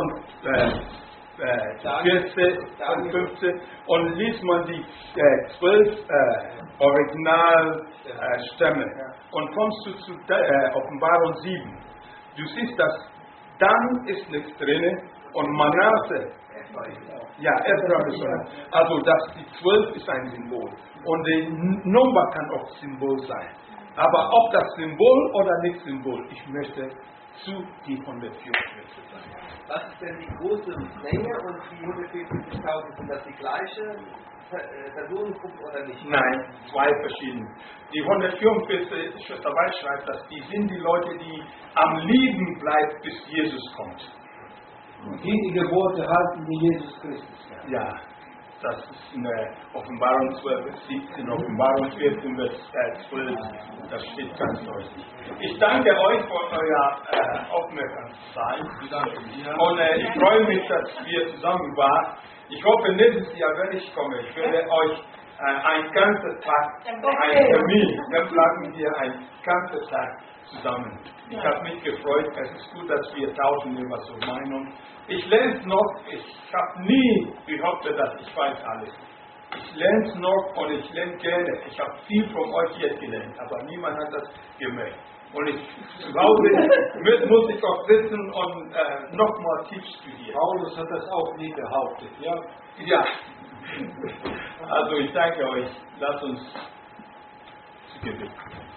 neunundvierzig und fünfzehn und liest man die äh, zwölf äh, Originalstämme äh, und kommst du zu äh, Offenbarung sieben. Du siehst, dass dann ist nichts drin und Manasse. Ja, Ephraim ist drin. Also das, die zwölf ist ein Symbol. Und die Nummer kann auch Symbol sein. Aber ob das Symbol oder nicht Symbol, ich möchte zu die hundertvierundvierzig sein. Was ist denn die große Menge und die hundertvierundvierzigtausend? Sind das die gleiche Personengruppe oder nicht? Nein, zwei verschiedene. Die hundertvierundvierzig, Schwester Weiß schreibt, dass die sind die Leute, die am Leben bleiben, bis Jesus kommt. Die die Gebote halten, die Jesus Christus hat. Ja, das ist in der Offenbarung zwölf, siebzehn, Offenbarung vierzehn, Vers zwölf, das steht ganz deutlich. Ich danke euch für euer äh, Aufmerksamkeit. Und äh, ich freue mich, dass wir zusammen waren. Ich hoffe, nächstes Jahr, wenn ich komme, ich werde euch äh, ein ganzer Tag, ein Termin, dann bleiben wir ein ganzer Tag zusammen. Ich habe mich gefreut, es ist gut, dass wir tauschen über so Meinung. Ich lerne es noch, ich habe nie behauptet, dass ich weiß alles. Ich lerne es noch und ich lerne gerne. Ich habe viel von euch jetzt gelernt, aber niemand hat das gemerkt. Und ich zu Hause muss ich auch sitzen und äh, nochmal tief studieren. Paulus hat das auch nie behauptet, ja? Ja. Also ich danke euch, lasst uns zu Gebet.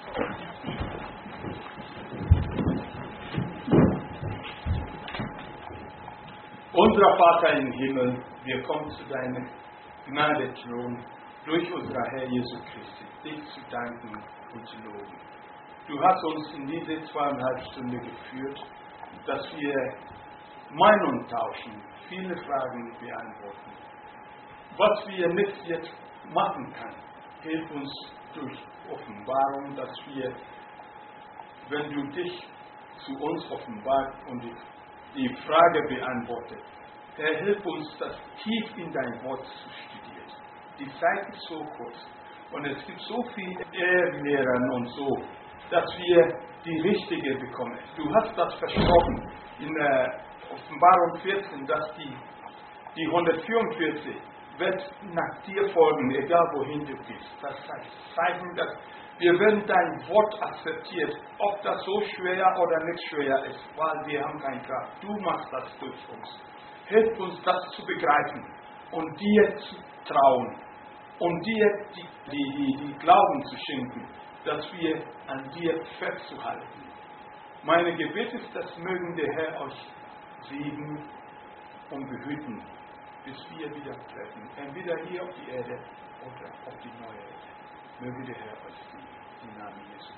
Unser Vater im Himmel, wir kommen zu deinem Gnadethron durch unseren Herr Jesus Christus, dich zu danken und zu loben. Du hast uns in diese zweieinhalb Stunden geführt, dass wir Meinungen tauschen, viele Fragen beantworten. Was wir nicht jetzt machen können, hilf uns durch Offenbarung, dass wir, wenn du dich zu uns offenbart und die, die Frage beantwortet, Herr, hilf uns, das tief in dein Wort zu studieren. Die Zeit ist so kurz und es gibt so viele Irrlehren und so, dass wir die richtige bekommen. Du hast das versprochen in äh, Offenbarung vierzehn, dass die, die hundertvierundvierzig wird nach dir folgen, egal wohin du gehst. Das heißt, zeigen, dass wir werden dein Wort akzeptiert, ob das so schwer oder nicht schwer ist, weil wir haben keine Kraft. Du machst das durch uns. Hilf uns, das zu begreifen und dir zu trauen und dir die, die, die, die Glauben zu schenken, dass wir an dir festzuhalten. Meine Gebet ist, dass mögen der Herr euch segnen und behüten, bis wir wieder treffen. Entweder hier auf die Erde oder auf die neue Erde. Möge der Herr euch segnen. Im Namen Jesu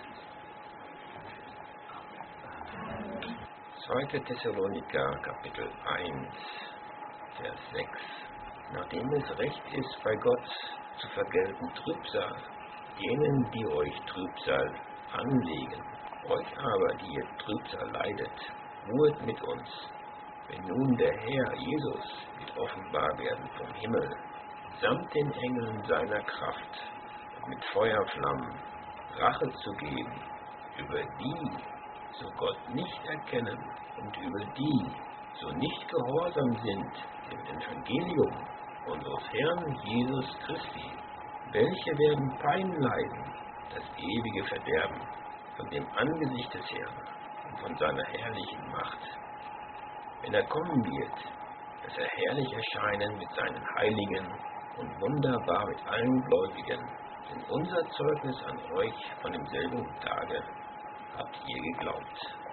Christi. zweiter Thessaloniker, Kapitel eins, Vers sechs. Nachdem es recht ist, bei Gott zu vergelten Trübsal, jenen, die euch Trübsal anlegen, euch aber, die ihr Trübsal leidet, ruhet mit uns, wenn nun der Herr Jesus wird offenbar werden vom Himmel, samt den Engeln seiner Kraft, mit Feuerflammen Rache zu geben, über die, so Gott nicht erkennen und über die, so nicht gehorsam sind dem Evangelium unseres Herrn Jesus Christi, welche werden Pein leiden, das ewige Verderben, von dem Angesicht des Herrn und von seiner herrlichen Macht. Wenn er kommen wird, dass er herrlich erscheinen mit seinen Heiligen und wunderbar mit allen Gläubigen, denn unser Zeugnis an euch von demselben Tage habt ihr geglaubt.